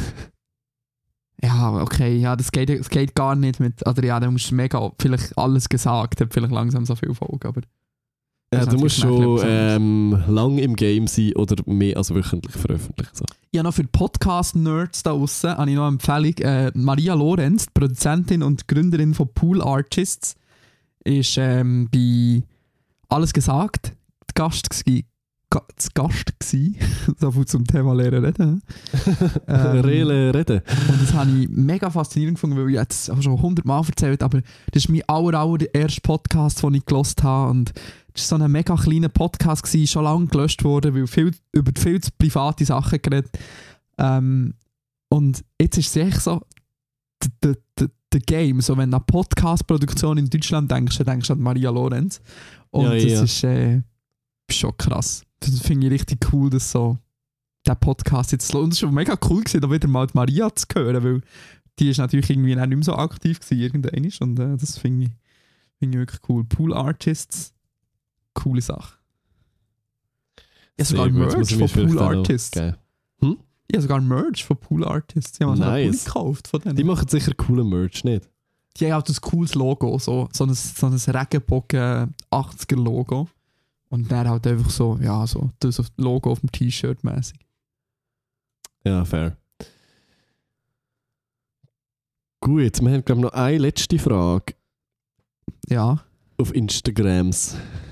Ja, okay, ja, das geht, das geht gar nicht mit. Oder ja, da musst du mega, vielleicht alles gesagt, hat vielleicht langsam so viele Folgen, aber. Ja, Das du ist musst natürlich schon etwas anderes. ähm, lang im Game sein oder mehr als wöchentlich veröffentlichen. So. Ja, noch für die Podcast-Nerds da draussen habe ich noch eine Empfehlung. Äh, Maria Lorenz, die Produzentin und Gründerin von Pool Artists, ist ähm, bei Alles gesagt die Gast gsi, Ga, zu Gast gsi. So viel zum Thema Lernen reden. Ähm, Reelle Reden. Und das habe ich mega faszinierend gefunden, weil ich jetzt auch schon hundertmal erzählt, aber das ist mein aller, aller erster Podcast, den ich gehört habe. Und das war so ein mega kleiner Podcast, gewesen, schon lange gelöscht worden, weil viel, über viel zu private Sachen geredet. Ähm, und jetzt ist es echt so, der Game, so wenn du an Podcast-Produktion in Deutschland denkst, dann denkst du an Maria Lorenz. Und Ja, das ja. ist äh, schon krass. Das finde ich richtig cool, dass so der Podcast jetzt, und es war schon mega cool gewesen, da wieder mal die Maria zu hören, weil die ist natürlich irgendwie auch nicht mehr so aktiv gewesen, irgendwann, und äh, das finde ich, find ich wirklich cool. Pool Artists, coole Sache. Ja, sogar Sehr gut, jetzt muss Merch ich von mir vielleicht Pool auch noch Artists. geben. Ja, sogar Merch von Pool Artists. Die haben Nice. nice. gekauft von denen. Die machen sicher coolen Merch, nicht? Die haben auch ein cooles Logo, so, so ein, so ein Regenbogen achtziger Logo. Und dann halt einfach so, ja, so das Logo auf dem T-Shirt mäßig. Ja, fair. Gut, wir haben glaube ich noch eine letzte Frage Ja, auf Instagrams.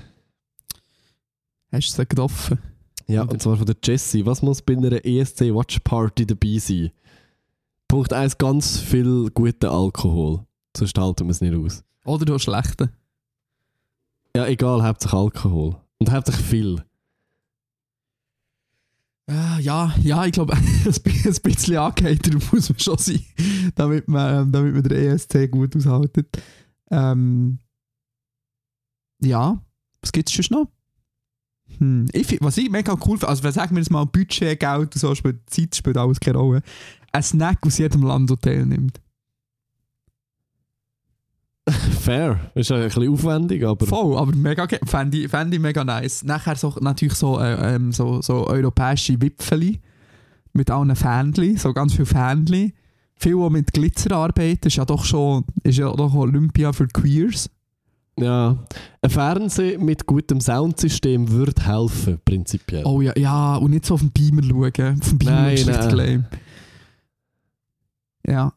hast du es getroffen? Ja, Oder- und zwar von der Jessie. Was muss bei einer E S C Watch Party dabei sein? Punkt eins, ganz viel guter Alkohol. Sonst halten wir es nicht aus. Oder du hast schlechten? Ja, egal, hauptsächlich Alkohol. Und hauptsächlich viel. Äh, ja, ja, ich glaube, ein bisschen angeheitert muss man schon sein, damit man, damit man den E S C gut aushaltet. Ähm, ja, was gibt es schon noch? Hm, ich find, was ich mega cool finde, also wenn sagen wir jetzt mal Budget, Geld und so, spielt, Zeit spielt alles keine Rolle. Ein Snack aus jedem Land, das teilnimmt. Fair. Ist ja ein bisschen aufwendig, aber... Voll, aber mega, ge- fände ich, fänd ich mega nice. Nachher so, natürlich so, äh, ähm, so, so europäische Wipfeli mit allen Fähnchen, so ganz viele Fähnchen. Viel, die mit Glitzer arbeiten, ist ja doch schon ist ja doch Olympia für Queers. Ja, ein Fernseher mit gutem Soundsystem würde helfen, prinzipiell. Oh ja, ja, und nicht so auf den Beamer schauen. Auf den Beamer Nein, ist schlecht nein. lame. Ja.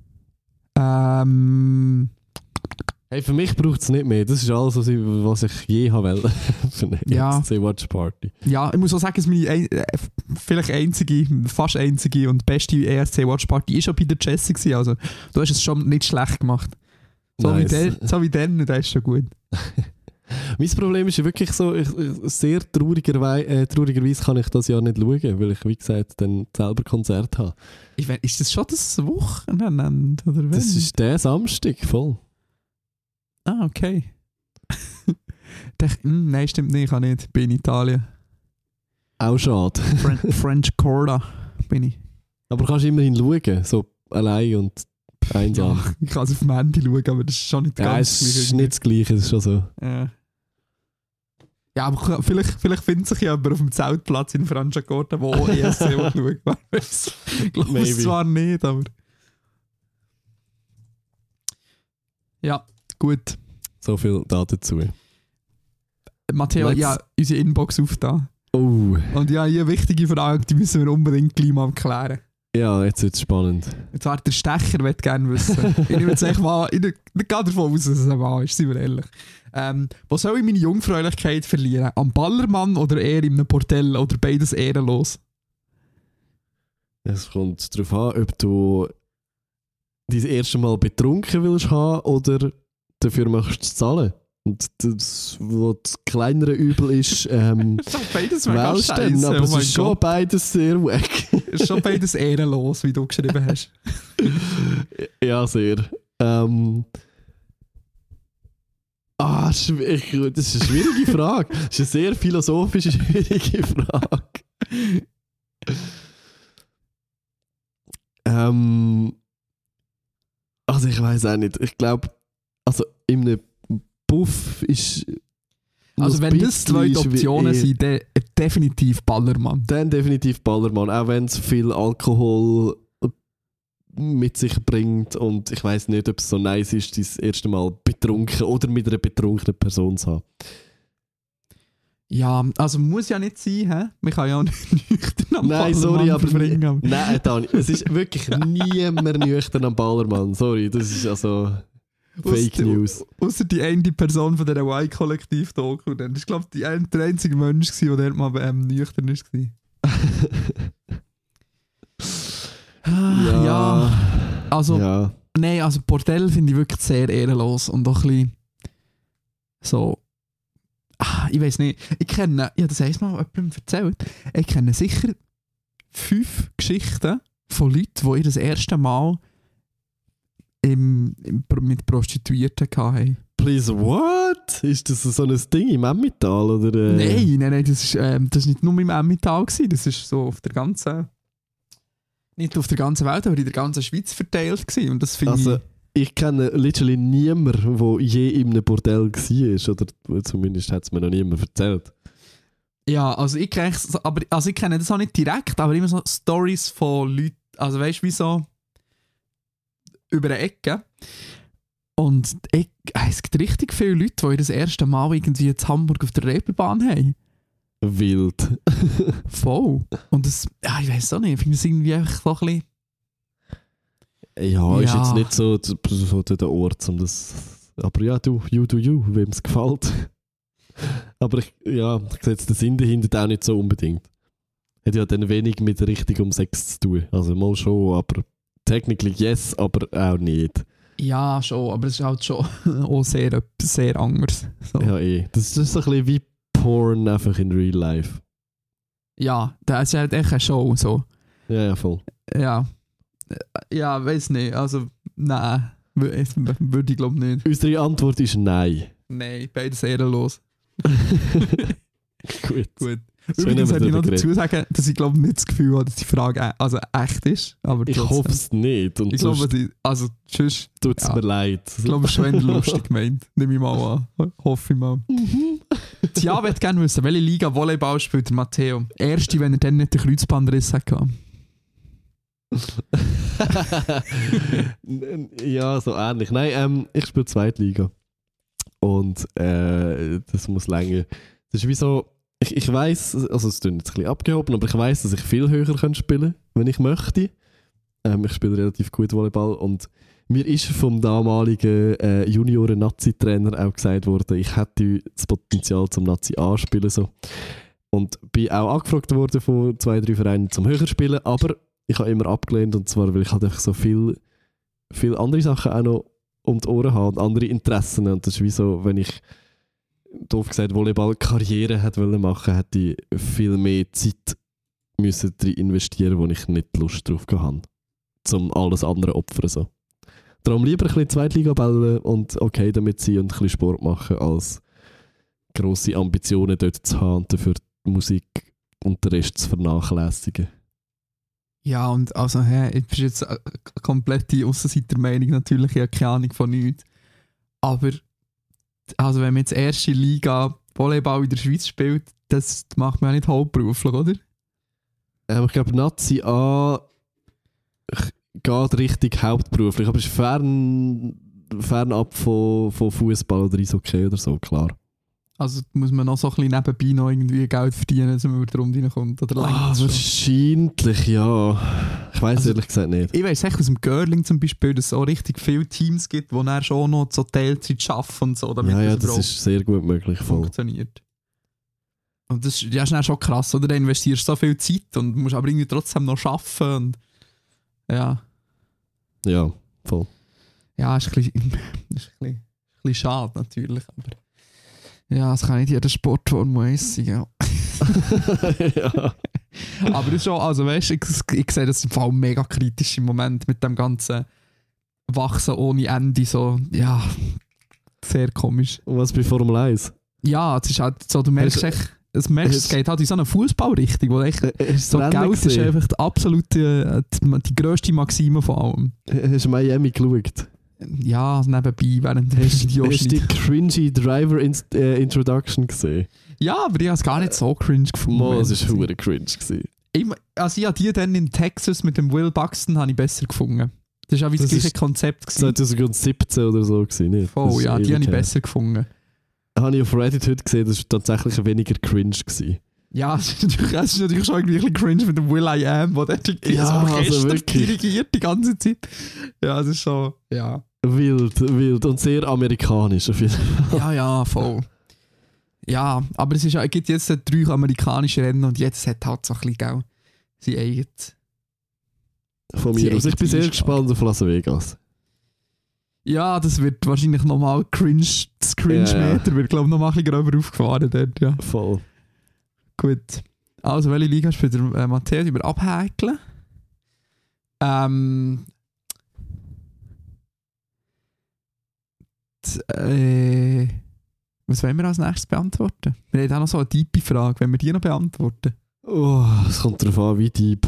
Ähm... Hey, für mich braucht es nicht mehr. Das ist alles, was ich, was ich je haben wollte. Für eine Ja. E S C Watch Party. Ja, ich muss auch sagen, dass meine ein, äh, vielleicht einzige, fast einzige und beste E S C Watch Party ist schon bei der Jessie gewesen. Also, du hast es schon nicht schlecht gemacht. So, Nice. wie, der, so wie dann, das ist schon gut. Mein Problem ist ja wirklich so, ich, ich- sehr traurigerweise, äh, traurigerweise kann ich das ja nicht schauen, weil ich, wie gesagt, dann selber Konzert habe. Ich mein, ist das schon das Wochenende? Oder wenn? Das ist der Samstag, voll. Ah, okay. Dach, hm, nein, stimmt nicht, ich kann nicht. Ich bin in Italien. Auch schade. Fren- French Corda bin ich. Aber kannst immerhin schauen, so allein und Einsam. Ja, ich kann es auf dem Handy schauen, aber das ist schon nicht Ja, ganz es ist nicht das Gleiche, es ist schon so. Ja. Ja, aber vielleicht, vielleicht findet sich ja jemand auf dem Zeltplatz in Franciacorta, der auch E S C schaut. Wer weiß. Ich glaube es Maybe. zwar nicht, aber... Ja, gut. So viel da dazu. Matteo, Let's- ja, unsere Inbox aufgetan. Oh, Und ja, hier eine wichtige Frage, die müssen wir unbedingt gleich mal klären. ja, jetzt wird es spannend. Und zwar, der Stecher möchte gerne wissen. Ich nehme jetzt echt mal, ich gehe davon aus, dass es ein Mann ist, seien wir ehrlich. Ähm, wo soll ich meine Jungfräulichkeit verlieren? Am Ballermann oder eher in einem Bordell oder beides ehrenlos? Es kommt darauf an, ob du dein erste Mal betrunken willst haben oder dafür möchtest du zahlen. Und das, was das kleinere Übel ist, ähm, Das ist doch beides mega wählst du dann, scheisse, aber oh es mein ist schon Gott. beides sehr wack. Es ist schon beides ehrenlos, wie du geschrieben hast. Ja, sehr. Ähm, ah, schw- ich- das ist eine schwierige Frage. Das ist eine sehr philosophische, schwierige Frage. ähm, also ich weiß auch nicht. Ich glaube, also in einem Puff ist... Also noch wenn ein das zwei bisschen Optionen schwer- sind, dann definitiv Ballermann. Dann definitiv Ballermann, auch wenn es viel Alkohol mit sich bringt und ich weiß nicht, ob es so nice ist, das erste Mal betrunken oder mit einer betrunkenen Person zu haben. Ja, also muss ja nicht sein, hä? Man kann ja auch nicht nüchtern am Nein, Ballermann sorry, aber verbringen. aber- nein, Dani, es ist wirklich niemand nüchtern am Ballermann. Sorry, das ist also Fake Ausser- News. Ausser die eine Person von dieser Y-Kollektiv-Doku. Das war, glaube ich, die ein, der einzige Mensch, gewesen, der dort mal ähm, nüchtern war. Ja, ja, also, ja. nein, also Bordell finde ich wirklich sehr ehrenlos und auch ein bisschen so. Ah, ich weiß nicht, ich kenne, ja, das heisst mal jemandem erzählt, ich kenne sicher fünf Geschichten von Leuten, die ihr das erste Mal im, im, mit Prostituierten hatten. Please, what? Ist das so ein Ding im Emmental? Oder, äh? Nein, nein, nein, das ist, ähm, das ist nicht nur im Emmental gewesen, das ist so auf der ganzen, nicht auf der ganzen Welt, aber in der ganzen Schweiz verteilt gewesen. Und das finde Also, ich... ich kenne literally niemanden, der je in einem Bordell war. Oder zumindest hat es mir noch niemand erzählt. Ja, also ich kenne, aber, also ich kenne das auch nicht direkt, aber immer so Stories von Leuten, also weißt du, wie so über eine Ecke. Und ich, es gibt richtig viele Leute, die das erste Mal irgendwie in Hamburg auf der Reeperbahn haben. Wild. Voll. Und das, ja, ich weiß auch nicht, ich finde es irgendwie einfach so ein bisschen... Ja, ist Ja. jetzt nicht so, so der Ort, um das. Aber ja, du, you do you, wem es gefällt. Aber ich, ja, ich sehe jetzt den Sinn dahinter auch nicht so unbedingt. Hat ja dann wenig mit richtig um Sex zu tun. Also mal schon, aber technically yes, aber auch nicht. Ja, schon, aber es ist halt schon auch sehr, etwas sehr anderes. So. Ja, eh. Das ist so ein bisschen wie Porn einfach in real life. Ja, das ist halt echt eine Show, so. Ja, ja, voll. Ja. Ja, weiß nicht, also, nein, wür- würde ich glaube nicht. Unsere Antwort ist nein. Nein, beides ehrenlos. Gut. Gut. So Übrigens haben wir hätte ich noch darüber dazu sagen, dass ich glaube nicht das Gefühl habe, dass die Frage e- also echt ist. Aber Ich trotzdem. hoffe es nicht. Und Ich glaube, sonst die, also tschüss. tut es ja. mir leid. Ich glaube, es ist schon eher lustig gemeint. Nehme ich mal an. Hoffe ich mal. Das Ja würde gerne wissen, welche Liga Volleyball spielt der Matteo? Erste, wenn er dann nicht den Kreuzbandriss hatte. Ja, so ähnlich. Nein, ähm, ich spiele Zweitliga. Und äh, das muss länger. Das ist wie so, ich, ich weiss, also es klingt jetzt ein bisschen abgehoben, aber ich weiss, dass ich viel höher kann spielen kann, wenn ich möchte. Ähm, ich spiele relativ gut Volleyball und mir ist vom damaligen äh, Junioren-Nazi-Trainer auch gesagt worden, ich hätte das Potenzial zum Nazi A spielen. So. Und bin auch angefragt worden von zwei, drei Vereinen zum höher spielen, aber ich habe immer abgelehnt, und zwar, weil ich halt einfach so viel, viel andere Sachen auch noch um die Ohren habe und andere Interessen. Und das ist wie so, wenn ich, doof gesagt, Volleyball-Karriere hätte wollen machen, hätte ich viel mehr Zeit müssen drin investieren, wo ich nicht Lust drauf hatte, um alles andere opfern. So. Darum lieber ein bisschen Zweitliga bellen und okay damit sein und ein bisschen Sport machen, als grosse Ambitionen dort zu haben und dafür die Musik und den Rest zu vernachlässigen. Ja, und also, hä, ich bin jetzt eine komplette Aussenseiter-Meinung natürlich, ich habe keine Ahnung von nichts. Aber, also wenn man jetzt erste Liga Volleyball in der Schweiz spielt, das macht man ja nicht hauptberuflich, oder? Ähm, ich glaube, Nazi A geht richtig hauptberuflich, aber ist fern, fernab von, von Fußball oder Eishockey oder so, klar. Also muss man noch so ein bisschen nebenbei noch irgendwie Geld verdienen, dass man über die Runde reinkommt? Oder Ah, wahrscheinlich, ja. Ich weiss Also, ehrlich gesagt nicht. Ich weiss echt aus dem Girling zum Beispiel, dass es auch richtig viele Teams gibt, die dann schon noch zur Teilzeit arbeiten und so, damit Ja, ja, das das überhaupt ist sehr gut möglich. Voll. funktioniert. Und das ist, ja, ist dann schon krass, oder? Du investierst so viel Zeit und musst aber irgendwie trotzdem noch arbeiten. Und ja, Ja, voll. ja, ist ein bisschen, ist ein bisschen, ein bisschen schade natürlich, aber ja, es kann nicht jeder Sportform eins sein, ja. Ja. Aber das ist schon, also weißt du, ich, ich sehe das im Fall mega kritisch im Moment mit dem ganzen Wachsen ohne Ende, so, ja, sehr komisch. Und was bei Formel eins? Ja, es ist halt so, du merkst Hast- echt, es, merkst, es hast- geht halt in so eine Fußballrichtung, wo echt, Äh, Hast so du das Rennen Geld ist gesehen? einfach die absolute, die, die grösste Maxime von allem. Hast du Miami geschaut? Ja, nebenbei, während der Video Hast du die schneidet. cringy Driver-Introduction gesehen? Ja, aber ich habe es gar nicht so cringe gefunden. Mo, es war ehrlich verdammt cringe. Gewesen. Ich, also ich habe die dann in Texas mit dem Will Buxton habe ich besser gefunden. Das war auch wie das, Das gleiche ist Konzept. Gewesen. zwanzig siebzehn oder so. Gewesen, nicht? Das Voll, ist ja, die ewig habe ich her. besser gefunden. Habe ich auf Reddit heute gesehen, das war tatsächlich weniger cringe. Gewesen. Ja, es ist natürlich, es ist natürlich schon irgendwie ein bisschen cringe mit dem Will I Am, der dort irgendwie Ja, das Orchester also wirklich. dirigiert die ganze Zeit. Ja, das ist schon, ja. Wild, wild und sehr amerikanisch auf jeden Fall. Ja, ja, voll. Ja, aber es, ist, es gibt jetzt drei amerikanische Rennen und jetzt hat halt so ein bisschen, gell, sein eigenes. Von Sie mir aus. Ich bin sehr eigentlich gespannt auf Las Vegas. Ja, das wird wahrscheinlich nochmal cringe, das Cringe-Meter wird, glaube ich, nochmal ein bisschen gröber aufgefahren dort, ja. Voll. Gut. Also, welche Liga spielt der äh, Matthias über abhäkeln? Ähm. d- Äh, was wollen wir als nächstes beantworten? Wir haben auch noch so eine tiefe Frage, wenn wir die noch beantworten. Oh, es kommt darauf an, wie deep.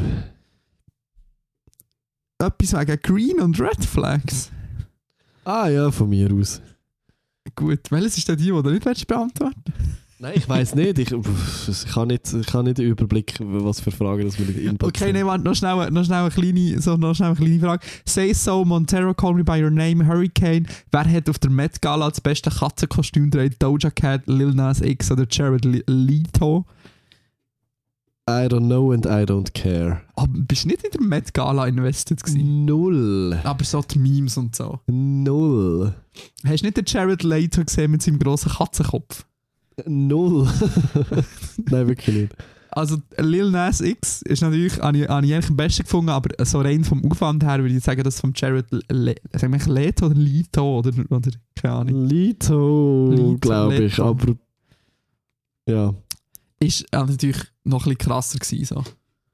Etwas wegen Green und Red Flags. Ah ja, von mir aus. Gut, welches ist denn die, die du nicht willst beantworten? Nein, ich weiss nicht. Ich, ich habe nicht, ich habe nicht den Überblick, was für Fragen das wir in Input Okay, nein, warte, noch schnell, noch schnell eine kleine, so, noch schnell eine kleine Frage. Say So, Montero, Call Me By Your Name, Hurricane. Wer hat auf der Met Gala das beste Katzenkostüm gedreht? Doja Cat, Lil Nas X oder Jared Le- Leto? I don't know and I don't care. Aber bist du nicht in der Met Gala invested gewesen? Null. Aber so die Memes und so. Null. Hast du nicht den Jared Leto gesehen mit seinem grossen Katzenkopf? Null. Nein, wirklich nicht. Also Lil Nas X ist natürlich, habe ich, habe ich eigentlich am besten gefunden, aber so rein vom Aufwand her würde ich sagen, dass vom Jared Le- sag ich Leto oder Leto oder, oder keine Ahnung. Lito, Lito, glaube ich, Leto. aber ja. Ist äh, natürlich noch ein bisschen krasser gewesen.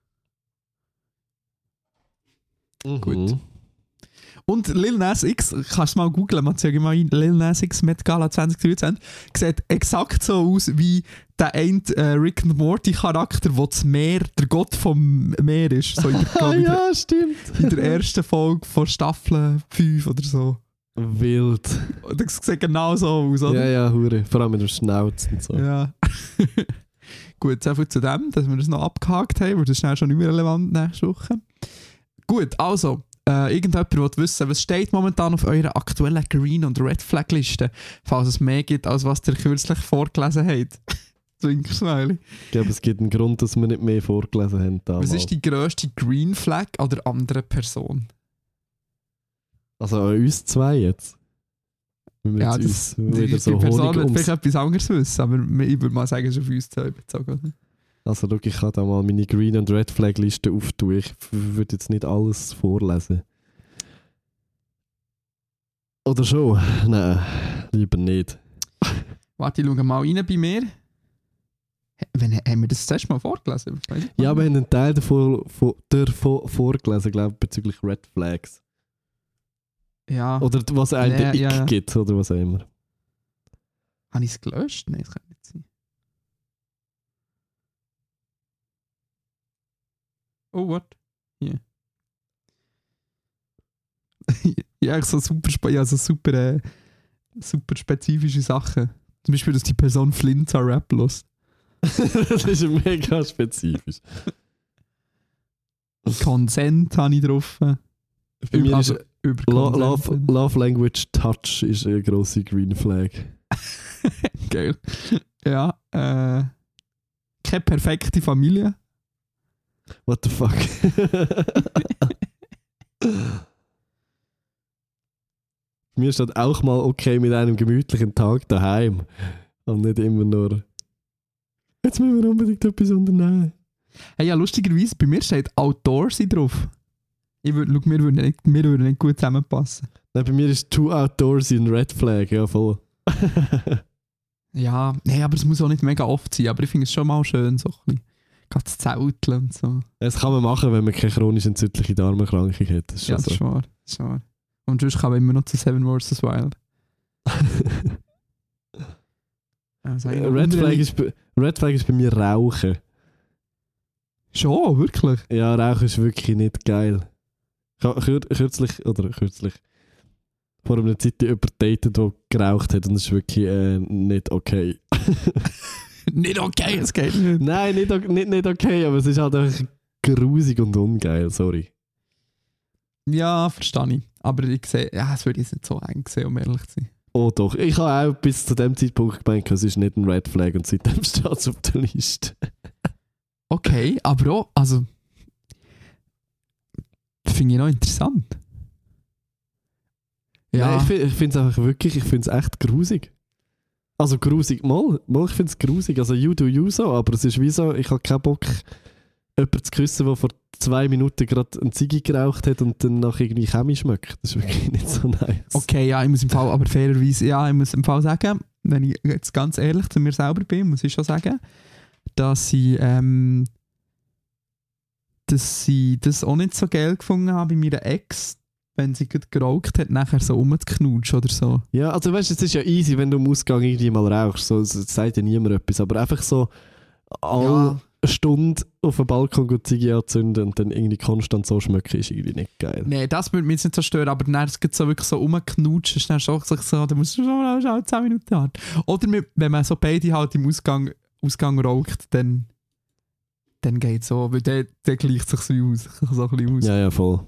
So. Gut. Mhm. Und Lil Nas X, kannst du mal googlen, man zeige mal ein, Lil Nas X Met Gala zwanzig dreiundzwanzig, sieht exakt so aus wie der eine äh, Rick and Morty Charakter, der das Meer, der Gott vom Meer ist. So in der, glaub, in der, Ja, stimmt. in der ersten Folge von Staffel fünf oder so. Wild. Und das sieht genau so aus, oder? Ja, ja, hure. Vor allem mit dem Schnauz und so. Ja. Gut, so viel zu dem, dass wir das noch abgehakt haben, weil das ist dann schon nicht mehr relevant nächste Woche. Gut, also, äh, irgendjemand will wissen, was steht momentan auf eurer aktuellen Green- und Red-Flag-Liste, falls es mehr gibt, als was ihr kürzlich vorgelesen habt. Zwinkersmiley. Ich glaube, es gibt einen Grund, dass wir nicht mehr vorgelesen haben. Damals. Was ist die grösste Green Flag an der anderen Person? Also an uns zwei jetzt. Wenn wir Ja, jetzt das, uns die, wieder die so Person Honig wird ums... vielleicht etwas anderes wissen, aber ich würde mal sagen, es ist auf uns zwei bezogen. Also schau, ich kann da mal meine Green- und Red-Flag-Liste auftun. Ich würde jetzt nicht alles vorlesen. Oder schon? Nein, lieber nicht. Warte, ich schaue mal rein bei mir. Wenn, haben wir das das erste Mal vorgelesen? Weiss ich Ja, gar wir nicht. haben einen Teil davon, von, davon vorgelesen, glaube ich, bezüglich Red Flags. Ja. Oder was einem Ja, der Ick ja, ja. gibt, oder was auch immer. Habe ich es gelöscht? Nein, das kann nicht sein. Oh, what? Hier. ja, so super, spe- ja, so super, äh, super spezifische Sachen. Zum Beispiel, dass die Person Flinter Rap los. Das ist mega spezifisch. Consent habe ich drauf. Bei mir Also, ist über Lo- Consent. Love, Love Language Touch ist eine grosse Green Flag. Geil. Ja, äh, keine perfekte Familie. What the fuck? Mir steht auch mal okay mit einem gemütlichen Tag daheim. Und nicht immer nur jetzt müssen wir unbedingt etwas unternehmen. Hey, ja, lustigerweise, bei mir steht Outdoorsy drauf. Ich würd, schau, wir würden nicht, wir würden nicht gut zusammenpassen. Nein, bei mir ist Too Outdoorsy ein Red Flag, ja voll. Ja, nee, aber es muss auch nicht mega oft sein. Aber ich finde es schon mal schön, so ein bisschen. Gerade das Zelteln und so. Das kann man machen, wenn man keine chronisch entzündliche Darmerkrankung hat. Das ist Ja, schon das ist so. wahr. Das ist wahr. Und sonst kann man immer noch zu Seven versus. Wild. Also Äh, Red, Flag ist, bei- Red Flag ist bei mir Rauchen. Schon, wirklich? Ja, Rauchen ist wirklich nicht geil. Ich habe kür kürzlich, oder kürzlich, vor einer Zeit jemanden datet, der geraucht hat und das ist wirklich äh, nicht okay. Nicht okay, es geht nicht. Nein, nicht, o- nicht, nicht okay, aber es ist halt einfach grusig und ungeil, sorry. Ja, verstehe ich. Aber ich sehe, ja, es würde jetzt nicht so eng sehen, um ehrlich zu sein. Oh doch, ich habe auch bis zu dem Zeitpunkt gemeint, es ist nicht ein Red Flag und seitdem steht es auf der Liste. Okay, aber auch, also, finde ich noch interessant. Ja, Nein, ich fi- ich finde es einfach wirklich, ich finde es echt grusig. Also grusig, mal, mal ich finde es grusig, also you do you so, aber es ist wie so, ich habe keinen Bock, jemanden zu küssen, der vor zwei Minuten gerade eine Ziege geraucht hat und dann nach irgendwie chemisch schmeckt. Das ist wirklich nicht so nice. okay, ja, ich muss im Fall, aber fairerweise, ja, ich muss im Fall sagen, wenn ich jetzt ganz ehrlich zu mir selber bin, muss ich schon sagen, dass ich, ähm, dass ich das auch nicht so geil gefunden habe bei meiner Ex, wenn sie gerade geraucht hat, nachher so rumzuknutschen oder so. Ja, also weißt du, es ist ja easy, wenn du im Ausgang irgendwie mal rauchst, so, es sagt ja niemand etwas, aber einfach so alle Ja. Stunde auf dem Balkon gut Ziege anzünden und dann irgendwie konstant so schmecken, ist irgendwie nicht geil. Nee, das würde mich jetzt nicht so stören, aber dann es so wirklich so rumknutschen, ist dann schon so, da musst du schon, schon zehn Minuten warten. Oder mit, wenn man so beide halt im Ausgang, Ausgang raucht, dann, dann geht es so, weil der, der gleicht sich so aus. So ein bisschen aus. Ja, ja, voll.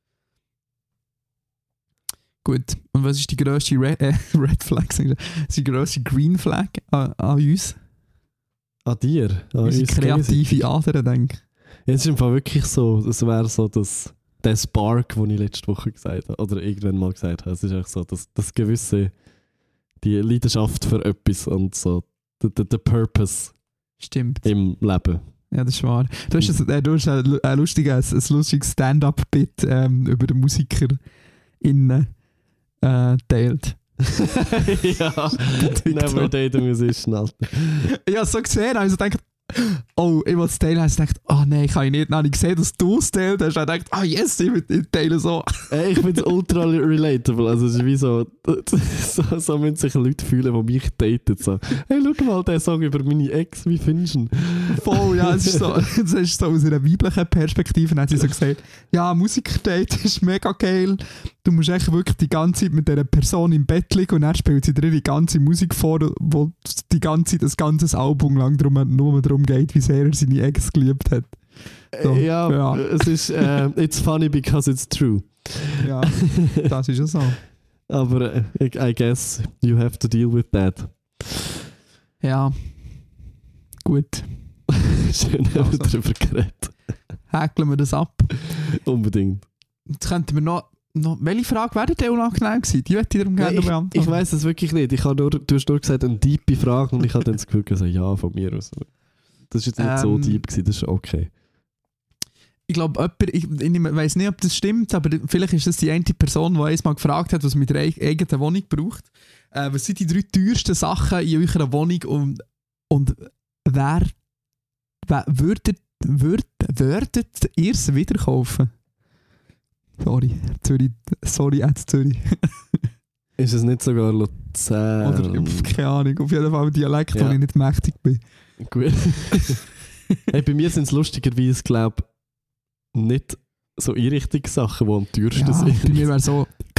Gut, und was ist die grösste Red, äh, Red Flag? Was ist die grösste Green Flag an, an uns? An dir? An Unsere uns kreative gegenseitig? Ader, denke ich. Ja, es ist im Fall wirklich so, es wäre so das, der Spark, den ich letzte Woche gesagt habe, oder irgendwann mal gesagt habe. Es ist echt so, das, das gewisse, die Leidenschaft für etwas und so, der, der, der Purpose Stimmt. im Leben. Ja, das ist wahr. Du hast, ein, äh, du hast ein, ein lustiges, ein lustiges Stand-up-Bit ähm, über den Musiker innen äh, teilt. Ja, never date a musician, Alter. Ich habe es so gesehen, habe ich so gedacht, oh, ich will es teilen. Habe ich gedacht, oh nein, kann ich nicht. Dann habe ich gesehen, dass du es teilt hast. Dann habe ich gedacht, ah yes, ich, will- ich teile so. Ey, ich finde es ultra relatable. Also, es ist wie so, so, so müssen sich Leute fühlen, die mich daten. So, hey, schau mal den Song über meine Ex, wie findest du ihn? Voll, ja, es ist so, es ist so aus einer weiblichen Perspektive. Dann hat sie so gesagt, ja, Musikerdate ist mega geil. Du musst echt wirklich die ganze Zeit mit dieser Person im Bett liegen und dann spielt sie dir die ganze Musik vor, wo die ganze Zeit, das ganze Album lang drum, nur darum geht, wie sehr er seine Ex geliebt hat. So, ja, ja. es ist, äh, it's funny because it's true. Ja, das ist ja so. Aber äh, I guess you have to deal with that. Ja, gut. Schön, haben wir Also. darüber geredet. Häkeln wir das ab. Unbedingt. Jetzt könnten wir noch, noch welche Frage wäre dir unangenehm gewesen? Die würde ich darum gerne Nein, ich beantworten. ich weiss es wirklich nicht. Ich habe nur, du hast nur gesagt, eine tiefe Frage und ich habe dann das Gefühl, gesagt, ja, von mir aus. Das war jetzt nicht so Ähm, deep gewesen, das ist okay. Ich glaube, jemand, ich, ich weiß nicht, ob das stimmt, aber vielleicht ist das die eine Person, die einmal gefragt hat, was man mit der eig- eigenen Wohnung braucht. Äh, was sind die drei teuersten Sachen in eurer Wohnung und, und wer, wer würdet, würd, würdet ihr es wieder kaufen? Sorry, Zürich, sorry, at Zürich. Ist es nicht sogar Luzern? Oder pf, keine Ahnung, auf jeden Fall ein Dialekt, Ja. wo ich nicht mächtig bin. Gut. Hey, bei mir sind es lustigerweise, glaube ich, nicht so Einrichtungssachen, die am teuersten Ja, sind. bei mir wäre so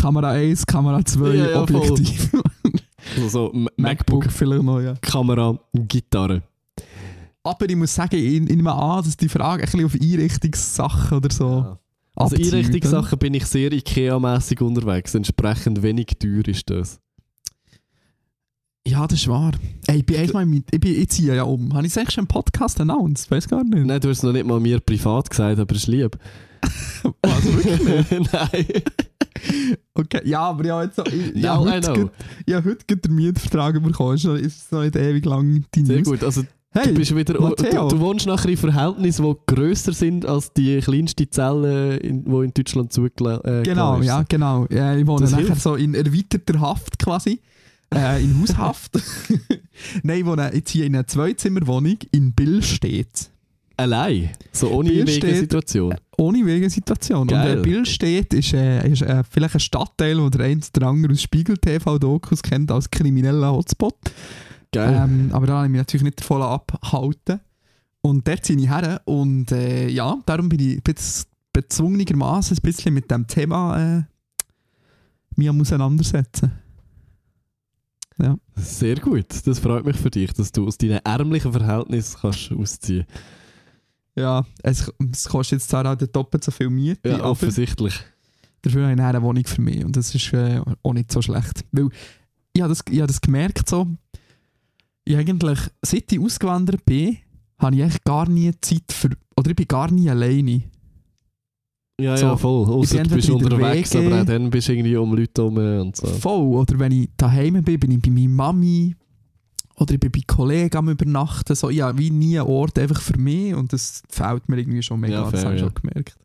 Kamera eins, Kamera zwei, Ja, ja, Objektiv. Also so M- MacBook MacBook, vielleicht noch, ja. Kamera, Gitarre. Aber ich muss sagen, ich, ich nehme an, dass die Frage ein bisschen auf Einrichtungssachen oder so Ja. Also abzielt, oder? Einrichtungssachen bin ich sehr Ikea-mässig unterwegs. Entsprechend wenig teuer ist das. Ja, das ist wahr. Ey, ich bin einmal mit, ich, bin, ich ziehe ja um. Habe ich es eigentlich schon im Podcast announced? Weiß gar nicht. Nein, du hast es noch nicht mal mir privat gesagt, aber es ist lieb. Also wirklich nicht? Nein. Okay, ja, aber ja, jetzt so, ich, ich Now habe I heute, know. gerade- ich habe heute gerade den Mietvertrag bekommen. Ist noch- ist noch nicht ewig lang die Sehr News. gut. Also, Hey, du, bist wieder, du, Matteo. du wohnst nachher in Verhältnissen, die grösser sind als die kleinste Zelle, die in, wo in Deutschland zugelassen äh, Genau, ist. ja, genau. Ja, ich wohne Das nachher hilft. so in erweiterter Haft quasi. Äh, in Haushaft. Nein, ich wohne jetzt hier in einer Zweizimmerwohnung in Billstedt. Allein? So ohne Bill steht- Wegensituation? Ohne Wegensituation. Geil. Und äh, Billstedt ist, äh, ist äh, vielleicht ein Stadtteil, wo der eine oder andere aus Spiegel-T V-Dokus kennt als krimineller Hotspot. Geil. Ähm, aber da habe ich mich natürlich nicht davon abhalten. Und dort ziehe ich her. Und äh, ja, darum bin ich bez- bezwungenermaßen ein bisschen mit dem Thema äh, mich am auseinandersetzen. Sehr gut. Das freut mich für dich, dass du aus deinen ärmlichen Verhältnissen kannst ausziehen. Ja, es, es kostet jetzt zwar auch doppelt so viel Miete, Ja, aber offensichtlich. dafür habe ich nachher eine Wohnung für mich. Und das ist äh, auch nicht so schlecht. Weil ich habe das, ich habe das gemerkt, so, ich eigentlich, seit ich ausgewandert bin, habe ich eigentlich gar nie Zeit für, oder ich bin gar nie alleine. Ja, So, ja, voll. Ausser bin du bist entweder in der unterwegs, W G. aber auch dann bist du irgendwie um Leute herum und so. Voll. Oder wenn ich daheim bin, bin ich bei meiner Mami. Oder ich bin bei Kollegen am Übernachten. So, ich habe wie nie einen Ort einfach für mich. Und das fehlt mir irgendwie schon mega. Ja, das fair, habe ich ja. schon gemerkt.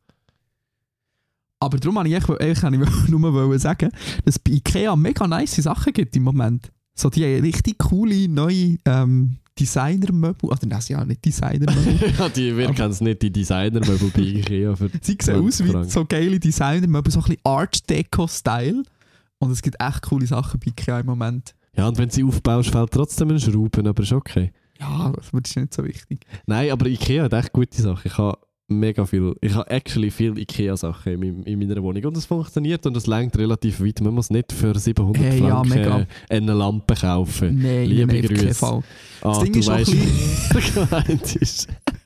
Aber darum wollte ich eigentlich, eigentlich wollte ich nur wollen sagen, dass es bei Ikea mega nice Sachen gibt im Moment. So die haben richtig coole neue ähm, Designermöbel. Oder nein, sie haben nicht Designermöbel. Ja, die, wir Aber- kennen es nicht, die Designermöbel bei Ikea. Für Sie sehen aus wie Franken. so geile Designermöbel, so ein bisschen Art Deco-Style. Und es gibt echt coole Sachen bei Ikea im Moment. Ja, und wenn du sie aufbaust, fällt trotzdem ein Schrauben, aber ist okay. Ja, das ist nicht so wichtig. Nein, aber Ikea hat echt gute Sachen. Ich habe mega viel, ich habe actually viel Ikea-Sachen in, meinem- in meiner Wohnung und es funktioniert und es lenkt relativ weit. Man muss nicht für siebenhundert Hey, ja, Franken mega. eine Lampe kaufen. Nein, Liebe nein, auf keinen Grüße. Fall. Ah, Ding du ist auch weißt, ein wer gemeint ist.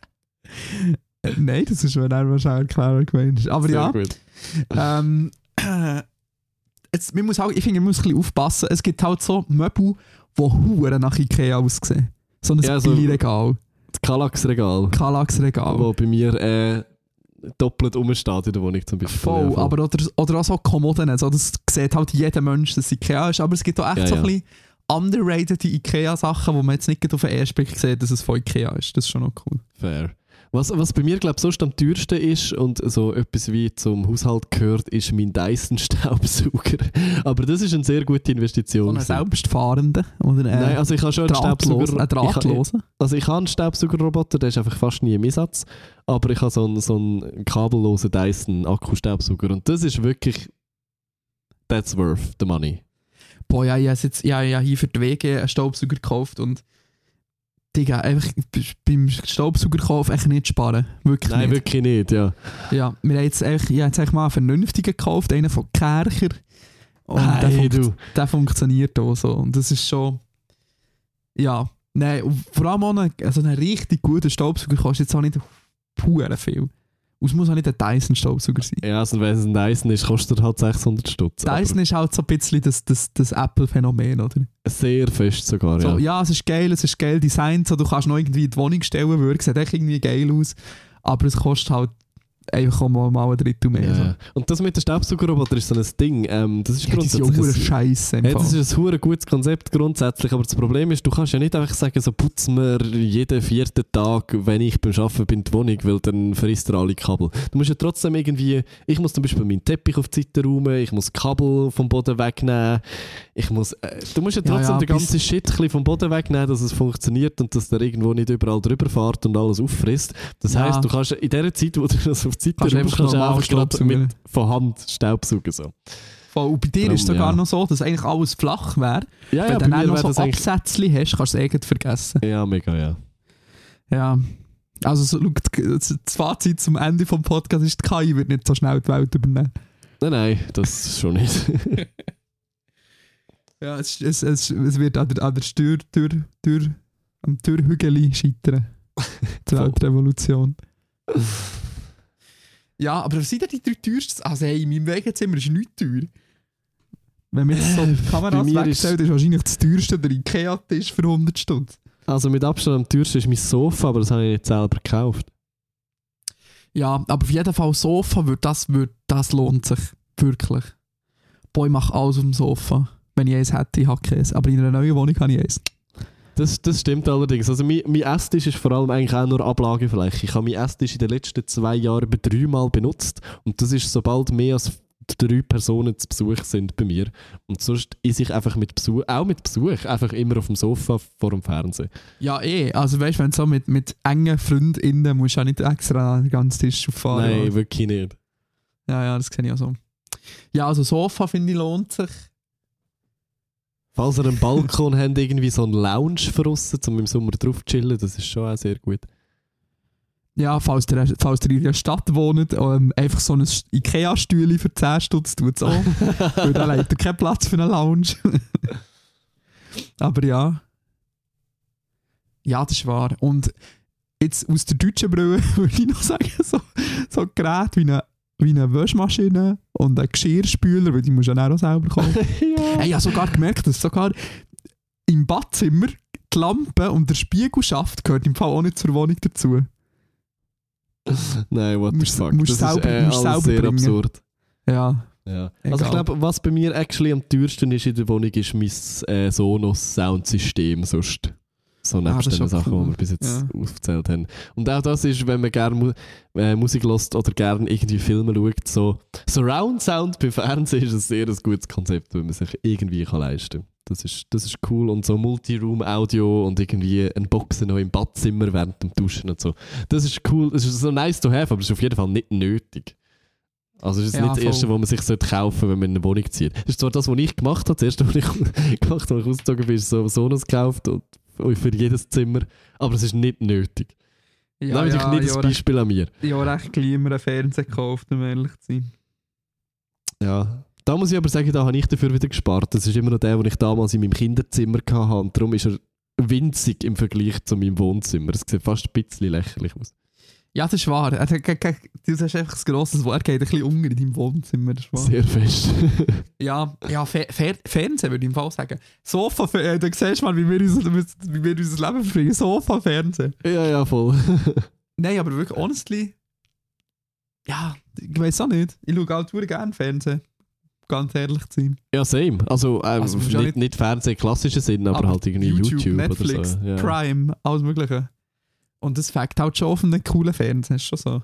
Äh, Nein, das ist, wenn er wahrscheinlich klarer gemeint ist. Aber Sehr ja, gut. ähm, äh, jetzt, man muss auch, ich finde, man muss ein bisschen aufpassen. Es gibt halt so Möbel, die hure nach Ikea aussehen. So ein Ja, so- Billigregal, Das Kallax-Regal, Kallax-Regal. wo bei mir äh, doppelt rumsteht in der Wohnung zum Beispiel. Voll, Ja, voll. aber oder, oder auch so Kommoden. So, das sieht halt jeder Mensch, dass es Ikea ist. Aber es gibt auch echt Ja, so ja. ein bisschen underrated Ikea-Sachen, wo man jetzt nicht auf den ersten Blick sieht, dass es von Ikea ist. Das ist schon noch cool. Fair. Was, was bei mir, glaube ich, sonst am teuersten ist und so etwas wie zum Haushalt gehört, ist mein Dyson-Staubsauger. Aber das ist eine sehr gute So Investition. einen gewesen. selbstfahrenden oder äh, Nein, also ich habe schon einen drahtlos, Staubsauger. einen drahtlosen. Ich, also ich habe einen Staubsaugerroboter, der ist einfach fast nie im Einsatz. Aber ich habe so einen, so einen kabellosen Dyson-Akkustaubsauger. Und das ist wirklich... That's worth the money. Boah, ja, ich habe jetzt, ja, ja, hier für die W G einen Staubsauger gekauft und Digga, einfach beim Staubsaugerkauf echt nicht sparen. Wirklich Nein, nicht. wirklich nicht, ja. Ja, wir haben jetzt eigentlich, ich habe jetzt eigentlich mal einen vernünftigen gekauft, einen von Kercher. Und der, Hey, funkt- du. der funktioniert auch so. Und das ist schon... Ja, nein, und vor allem auch ein, also ein richtig guter Staubsauger kostet jetzt auch nicht pure viel. Und es muss auch nicht ein Dyson-Staubsauger sein. Ja, also wenn es ein Dyson ist, kostet er halt sechshundert Stutz. Dyson ist halt so ein bisschen das, das, das Apple-Phänomen, oder? Sehr fest sogar, So, ja. ja, es ist geil, es ist geil designt, so, du kannst noch irgendwie in die Wohnung stellen, würde sieht echt irgendwie geil aus, aber es kostet halt einfach auch mal, mal ein Drittel mehr. Ja, So. ja. Und das mit dem Staubsaugerroboter ist so ein Ding. Ähm, das ist Ja, die sind ja grundsätzlich... hure ein- Scheiße im Ja, das Fall. ist ein hure gutes Konzept grundsätzlich, aber das Problem ist, du kannst ja nicht einfach sagen, so putz mir jeden vierten Tag, wenn ich beim Arbeiten bin, die Wohnung, weil dann frisst er alle Kabel. Du musst ja trotzdem irgendwie, ich muss zum Beispiel meinen Teppich auf die Seite räumen, ich muss Kabel vom Boden wegnehmen, ich muss, äh, du musst ja Ja, trotzdem ja, den ganzen bis- Shit ein bisschen vom Boden wegnehmen, dass es funktioniert und dass der irgendwo nicht überall drüber fährt und alles auffrisst. Das Ja. heisst, du kannst in der Zeit, wo du das auf die Seite Kannst du räumst, einfach kannst du normal einfach gerade Staubsaugen. mit von Hand Staubsaugen. So. Voll. Und bei dir ist es Darum, sogar ja. noch so, dass eigentlich alles flach wäre. Ja, Wenn ja, du bei dann mir noch wäre so das eigentlich... Absätzchen hast, kannst du es eigentlich vergessen. Ja, mega, ja. Ja. Also so, schau, das Fazit zum Ende des Podcasts ist, die K I wird nicht so schnell die Welt übernehmen. Nein, nein, das schon nicht. Ja, es, es, es, es wird an der, an der Tür, Tür, Tür, am Türhügeli scheitern. Die Weltrevolution. Ja, aber was sind denn die drei teuersten? Also hey, in meinem Wegezimmer ist nichts teuer. Wenn man jetzt so die Kameras wegstellt, ist wahrscheinlich das teuerste der Ikea-Tisch für hundert Stutz. Also mit Abstand am teuersten ist mein Sofa, aber das habe ich nicht selber gekauft. Ja, aber auf jeden Fall Sofa, wird das, wird, das lohnt sich. Wirklich. Boah, ich mache alles auf dem Sofa. Wenn ich eins hätte, ich habe keins. Aber in einer neuen Wohnung habe ich eins. Das, das stimmt allerdings. Also mein, mein Esstisch ist vor allem eigentlich auch nur Ablagefläche. Ich habe meinen Esstisch in den letzten zwei Jahren über dreimal benutzt. Und das ist, sobald mehr als drei Personen zu Besuch sind bei mir. Und sonst ist ich einfach mit Besuch, auch mit Besuch, einfach immer auf dem Sofa vor dem Fernsehen. Ja, eh. Also weißt du, wenn du so mit, mit engen FreundInnen musst du auch nicht extra den ganzen Tisch auffahren. Nein, oder? wirklich nicht. Ja, ja, das sehe ich auch so. Ja, also Sofa, finde ich, lohnt sich. Falls ihr einen Balkon habt, irgendwie so einen Lounge verrissen, um im Sommer drauf zu chillen, das ist schon auch sehr gut. Ja, falls ihr, falls ihr in der Stadt wohnt, ähm, einfach so ein Ikea-Stühle für zehn Stutz tut es auch. Weil da leider kein Platz für eine Lounge. Aber ja. Ja, das ist wahr. Und jetzt aus der deutschen Brille würde ich noch sagen, so, so ein Gerät wie eine, wie eine Waschmaschine und ein Geschirrspüler, weil die musst du ja auch selber kaufen. Ja. Hey, ich habe sogar gemerkt, dass sogar im Badzimmer die Lampe und der Spiegelschaft gehört im Fall auch nicht zur Wohnung dazu. Nein, what musst, the fuck. Musst das selber, ist äh, musst alles selber sehr bringen. absurd. Ja. Ja. Egal. Also ich glaube, was bei mir actually am teuersten ist in der Wohnung, ist mein äh, Sonos-Soundsystem sonst. So nebst Ah, den Sachen, cool. die wir bis jetzt Ja. aufgezählt haben. Und auch das ist, wenn man gerne Mu äh, Musik hört oder gerne irgendwie Filme schaut, so Surround Sound beim Fernsehen ist ein sehr ein gutes Konzept, wenn man sich irgendwie kann leisten kann. Das ist, das ist cool. Und so Multiroom-Audio und irgendwie ein Boxen noch im Badzimmer während dem Duschen und so. Das ist cool. Das ist so nice to have, aber es ist auf jeden Fall nicht nötig. Also es ist Ja, nicht das voll. Erste, was man sich kaufen sollte, wenn man in eine Wohnung zieht. Das ist zwar das, was ich gemacht habe. Das Erste, was ich gemacht habe, als ich ausgezogen bin, ist so Sonos gekauft und für jedes Zimmer. Aber es ist nicht nötig. Ja, Nehmt euch ja, nicht ja, das Beispiel an mir. Ich habe recht gleich immer einen Fernseher gekauft, um ehrlich zu sein. Ja. Da muss ich aber sagen, da habe ich dafür wieder gespart. Das ist immer noch der, den ich damals in meinem Kinderzimmer hatte. Und darum ist er winzig im Vergleich zu meinem Wohnzimmer. Es sieht fast ein bisschen lächerlich aus. Ja, das ist wahr. Du hast einfach ein grosses Wort, geht ein bisschen unter in deinem Wohnzimmer. Das ist wahr. Sehr fest. Ja, ja Fer Fer Fernsehen würde ich im Fall sagen. Sofa, äh, du siehst mal, wie wir, unser, wie wir unser Leben verbringen. Sofa, Fernsehen. Ja, ja, voll. Nein, aber wirklich, honestly, ja, ich weiß auch nicht. Ich schaue halt wirklich gerne Fernsehen. Ganz ehrlich zu sein. Ja, same. Also, ähm, Also, nicht, nicht- nicht Fernsehen im klassischen Sinn, aber, Aber halt irgendwie YouTube, YouTube, Netflix, oder so. Ja. Prime, alles Mögliche. Und das fängt halt schon auf einen coolen Fernsehen, ist schon so.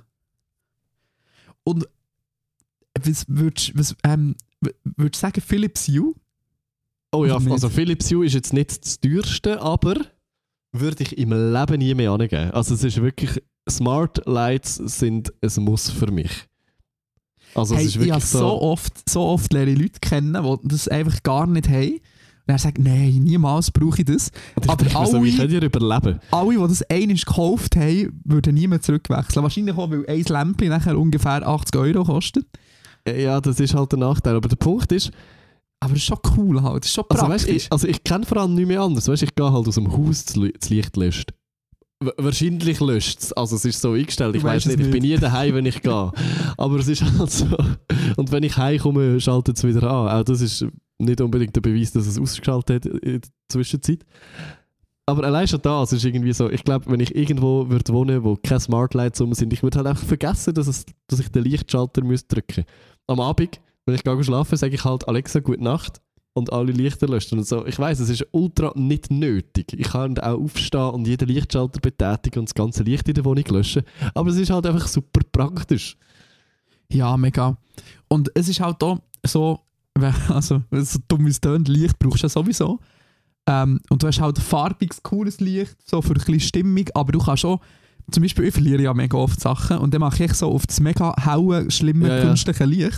Und was würdest was, ähm, w- würdest du sagen, Philips Hue? Oh ja, Oder nicht? also Philips Hue ist jetzt nicht das teuerste, aber würde ich im Leben nie mehr angeben. Also es ist wirklich, Smart Lights sind ein Muss für mich. Also Hey, es ist ich wirklich habe so... so oft, so oft lerne ich Leute kennen, die das einfach gar nicht haben. Und er sagt, nein, niemals brauche ich das. Und ich aber denke mir so, alle- wie könnt ihr überleben? Alle, die das einmal gekauft haben, würden nie mehr zurückwechseln. Wahrscheinlich auch, weil ein Lämpchen nachher ungefähr achtzig Euro kostet. Ja, das ist halt der Nachteil. Aber der Punkt ist, Aber das ist schon cool halt, das ist schon also, praktisch. weißt, ich, also ich kenne vor allem nicht mehr anders. Weißt, ich gehe halt aus dem Haus, das Li- das Licht löscht. W wahrscheinlich löscht es. Also es ist so eingestellt. Ich Du weiß weisst es nicht, ich bin nicht. nie daheim, wenn ich gehe. Aber es ist halt so. Und wenn ich heimkomme, schaltet es wieder an. Auch das ist nicht unbedingt der Beweis, dass es ausgeschaltet hat in der Zwischenzeit. Aber allein schon das ist irgendwie so, ich glaube, wenn ich irgendwo würde wohnen, wo keine Smart Lights rum sind, ich würde halt einfach vergessen, dass, es, dass ich den Lichtschalter muss drücken muss. Am Abend, wenn ich gehe schlafen, sage ich halt Alexa, gute Nacht und alle Lichter löschen und so. Ich weiss, es ist ultra nicht nötig. Ich kann auch aufstehen und jeden Lichtschalter betätigen und das ganze Licht in der Wohnung löschen. Aber es ist halt einfach super praktisch. Ja, mega. Und es ist halt auch so, also, so dumm wie es tönt, Licht brauchst du ja sowieso. Ähm, und du hast halt farbiges, cooles Licht, so für ein bisschen Stimmung, aber du kannst auch, zum Beispiel, ich verliere ja mega oft Sachen und dann mache ich so auf das mega helle, schlimme, Ja, ja. künstliche Licht.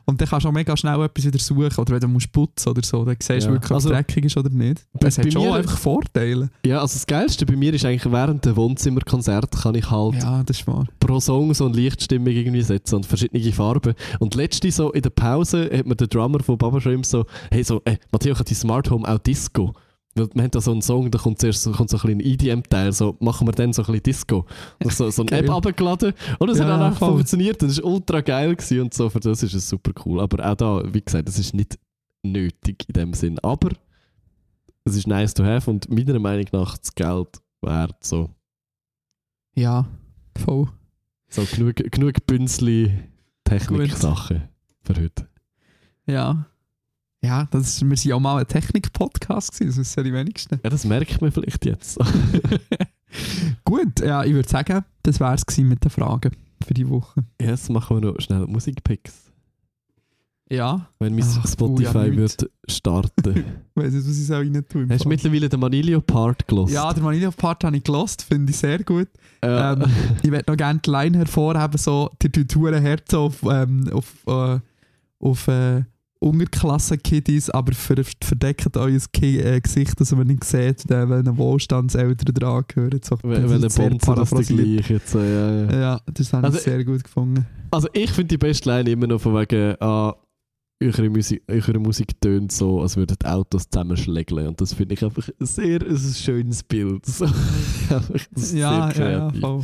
Und dann kannst du auch mega schnell etwas wieder suchen. Oder wenn du musst putzen oder so, dann siehst du Ja. wirklich, ob es Also, dreckig ist oder nicht. bei- Es hat bei schon mir- einfach Vorteile. Ja, also das Geilste bei mir ist eigentlich, während der Wohnzimmerkonzert kann ich halt Ja, das ist wahr. pro Song so eine Lichtstimmung irgendwie setzen und verschiedene Farben. Und letzte so in der Pause hat mir der Drummer von Baba Shrimp so, hey so, ey, Matteo, hat die Smart Home auch Disco? Weil wir haben da so einen Song, da kommt zuerst so, kommt so ein bisschen ein E D M-Teil, so machen wir dann so ein bisschen Disco. Und so, so eine Geil. App runtergeladen und es Ja, hat dann auch voll. funktioniert und es war ultra geil gewesen und so, für das ist es super cool. Aber auch da, wie gesagt, es ist nicht nötig in dem Sinn, aber es ist nice to have und meiner Meinung nach das Geld wert, so, Ja, voll. so genug, genug Bünzli Technik-Sachen für heute. Ja. Ja, das ist, wir waren ja auch mal ein Technik-Podcast gewesen, das wissen ja die wenigsten. Ja, das merkt man vielleicht jetzt. Gut, ja, ich würde sagen, das wäre es mit den Fragen für die Woche. Jetzt machen wir noch schnell Musikpicks. Ja. Wenn mein Ach, Spotify du, ja, wird starten. Ich weiss nicht, was ich so rein tue. im Hast du Fall. mittlerweile den Manilio-Part gelost? Ja, der Manilio-Part habe ich gelost, finde ich sehr gut. Ja. Ähm, ich möchte noch gerne die Line hervorheben, so, die tut hure Herz auf, ähm, auf, äh, auf äh, Unterklassen-Kiddies, aber ver verdeckt euer Ki äh, Gesicht, dass man nicht sieht, äh, wenn ein Wohlstandseltern dran gehört. So, Wenn wenn der sehr Bonzer das paraphrasiert. gleich jetzt. äh, Ja, ja. Ja, das habe Also- ich sehr gut gefunden. Also ich finde die beste Line immer noch von wegen, ah, eure Musik, eure Musik tönt so, als würden die Autos zusammenschlägeln. Und das finde ich einfach ein sehr ein schönes Bild. So. Einfach sehr Ja, ja, ja, kreativ. voll.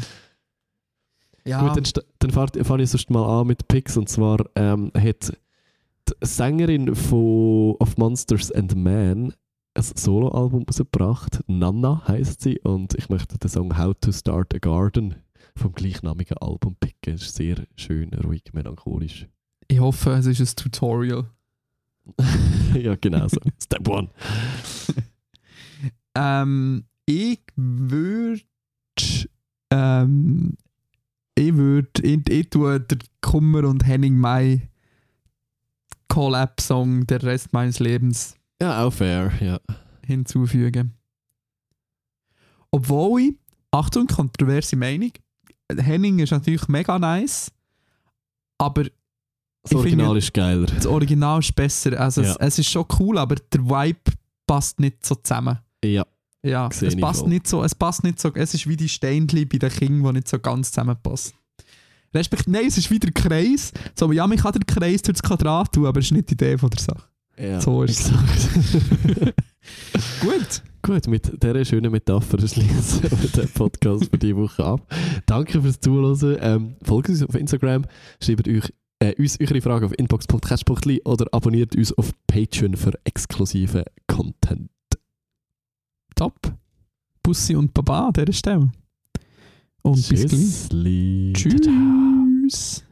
Ja, Gut, dann, st- dann fange fang ich sonst mal an mit Picks. Und zwar ähm, hat die Sängerin von Of Monsters and Men ein Soloalbum rausgebracht. Nana heisst sie. Und ich möchte den Song How to Start a Garden vom gleichnamigen Album picken. Es ist sehr schön, ruhig, melancholisch. ich hoffe, es ist ein Tutorial. Ja, genau so. Step one. Ähm, ich würde ähm, ich würde ich, ich tue der Kummer und Henning Mai Collab-Song Der Rest meines Lebens Ja, auch fair, ja. hinzufügen. Obwohl ich, Achtung, kontroverse Meinung, Henning ist natürlich mega nice, aber Das Ich Original finde- ist geiler. das Original ist besser. Also Ja. es, es ist schon cool, aber der Vibe passt nicht so zusammen. Ja, Ja, Sehe es ich passt voll. nicht so, es passt nicht so, es ist wie die Steinchen bei den Kindern, die nicht so ganz zusammenpassen. Respektive, nein, es ist wie der Kreis. So, ja, man kann den Kreis durch das Quadrat tun, aber das ist nicht die Idee von der Sache. ja. So ist es. exakt. Gut. Gut, mit dieser schönen Metapher schließen wir den Podcast für diese Woche ab. Danke fürs Zuhören. Ähm, folgt uns auf Instagram, schreibt euch, äh, uns eure Fragen auf inbox punkt catch punkt l y oder abonniert uns auf Patreon für exklusive Content. Top. Bussi und Baba an dieser Stelle. Und bis gleich. Tschüssli. Ciao, ciao. Tschüss.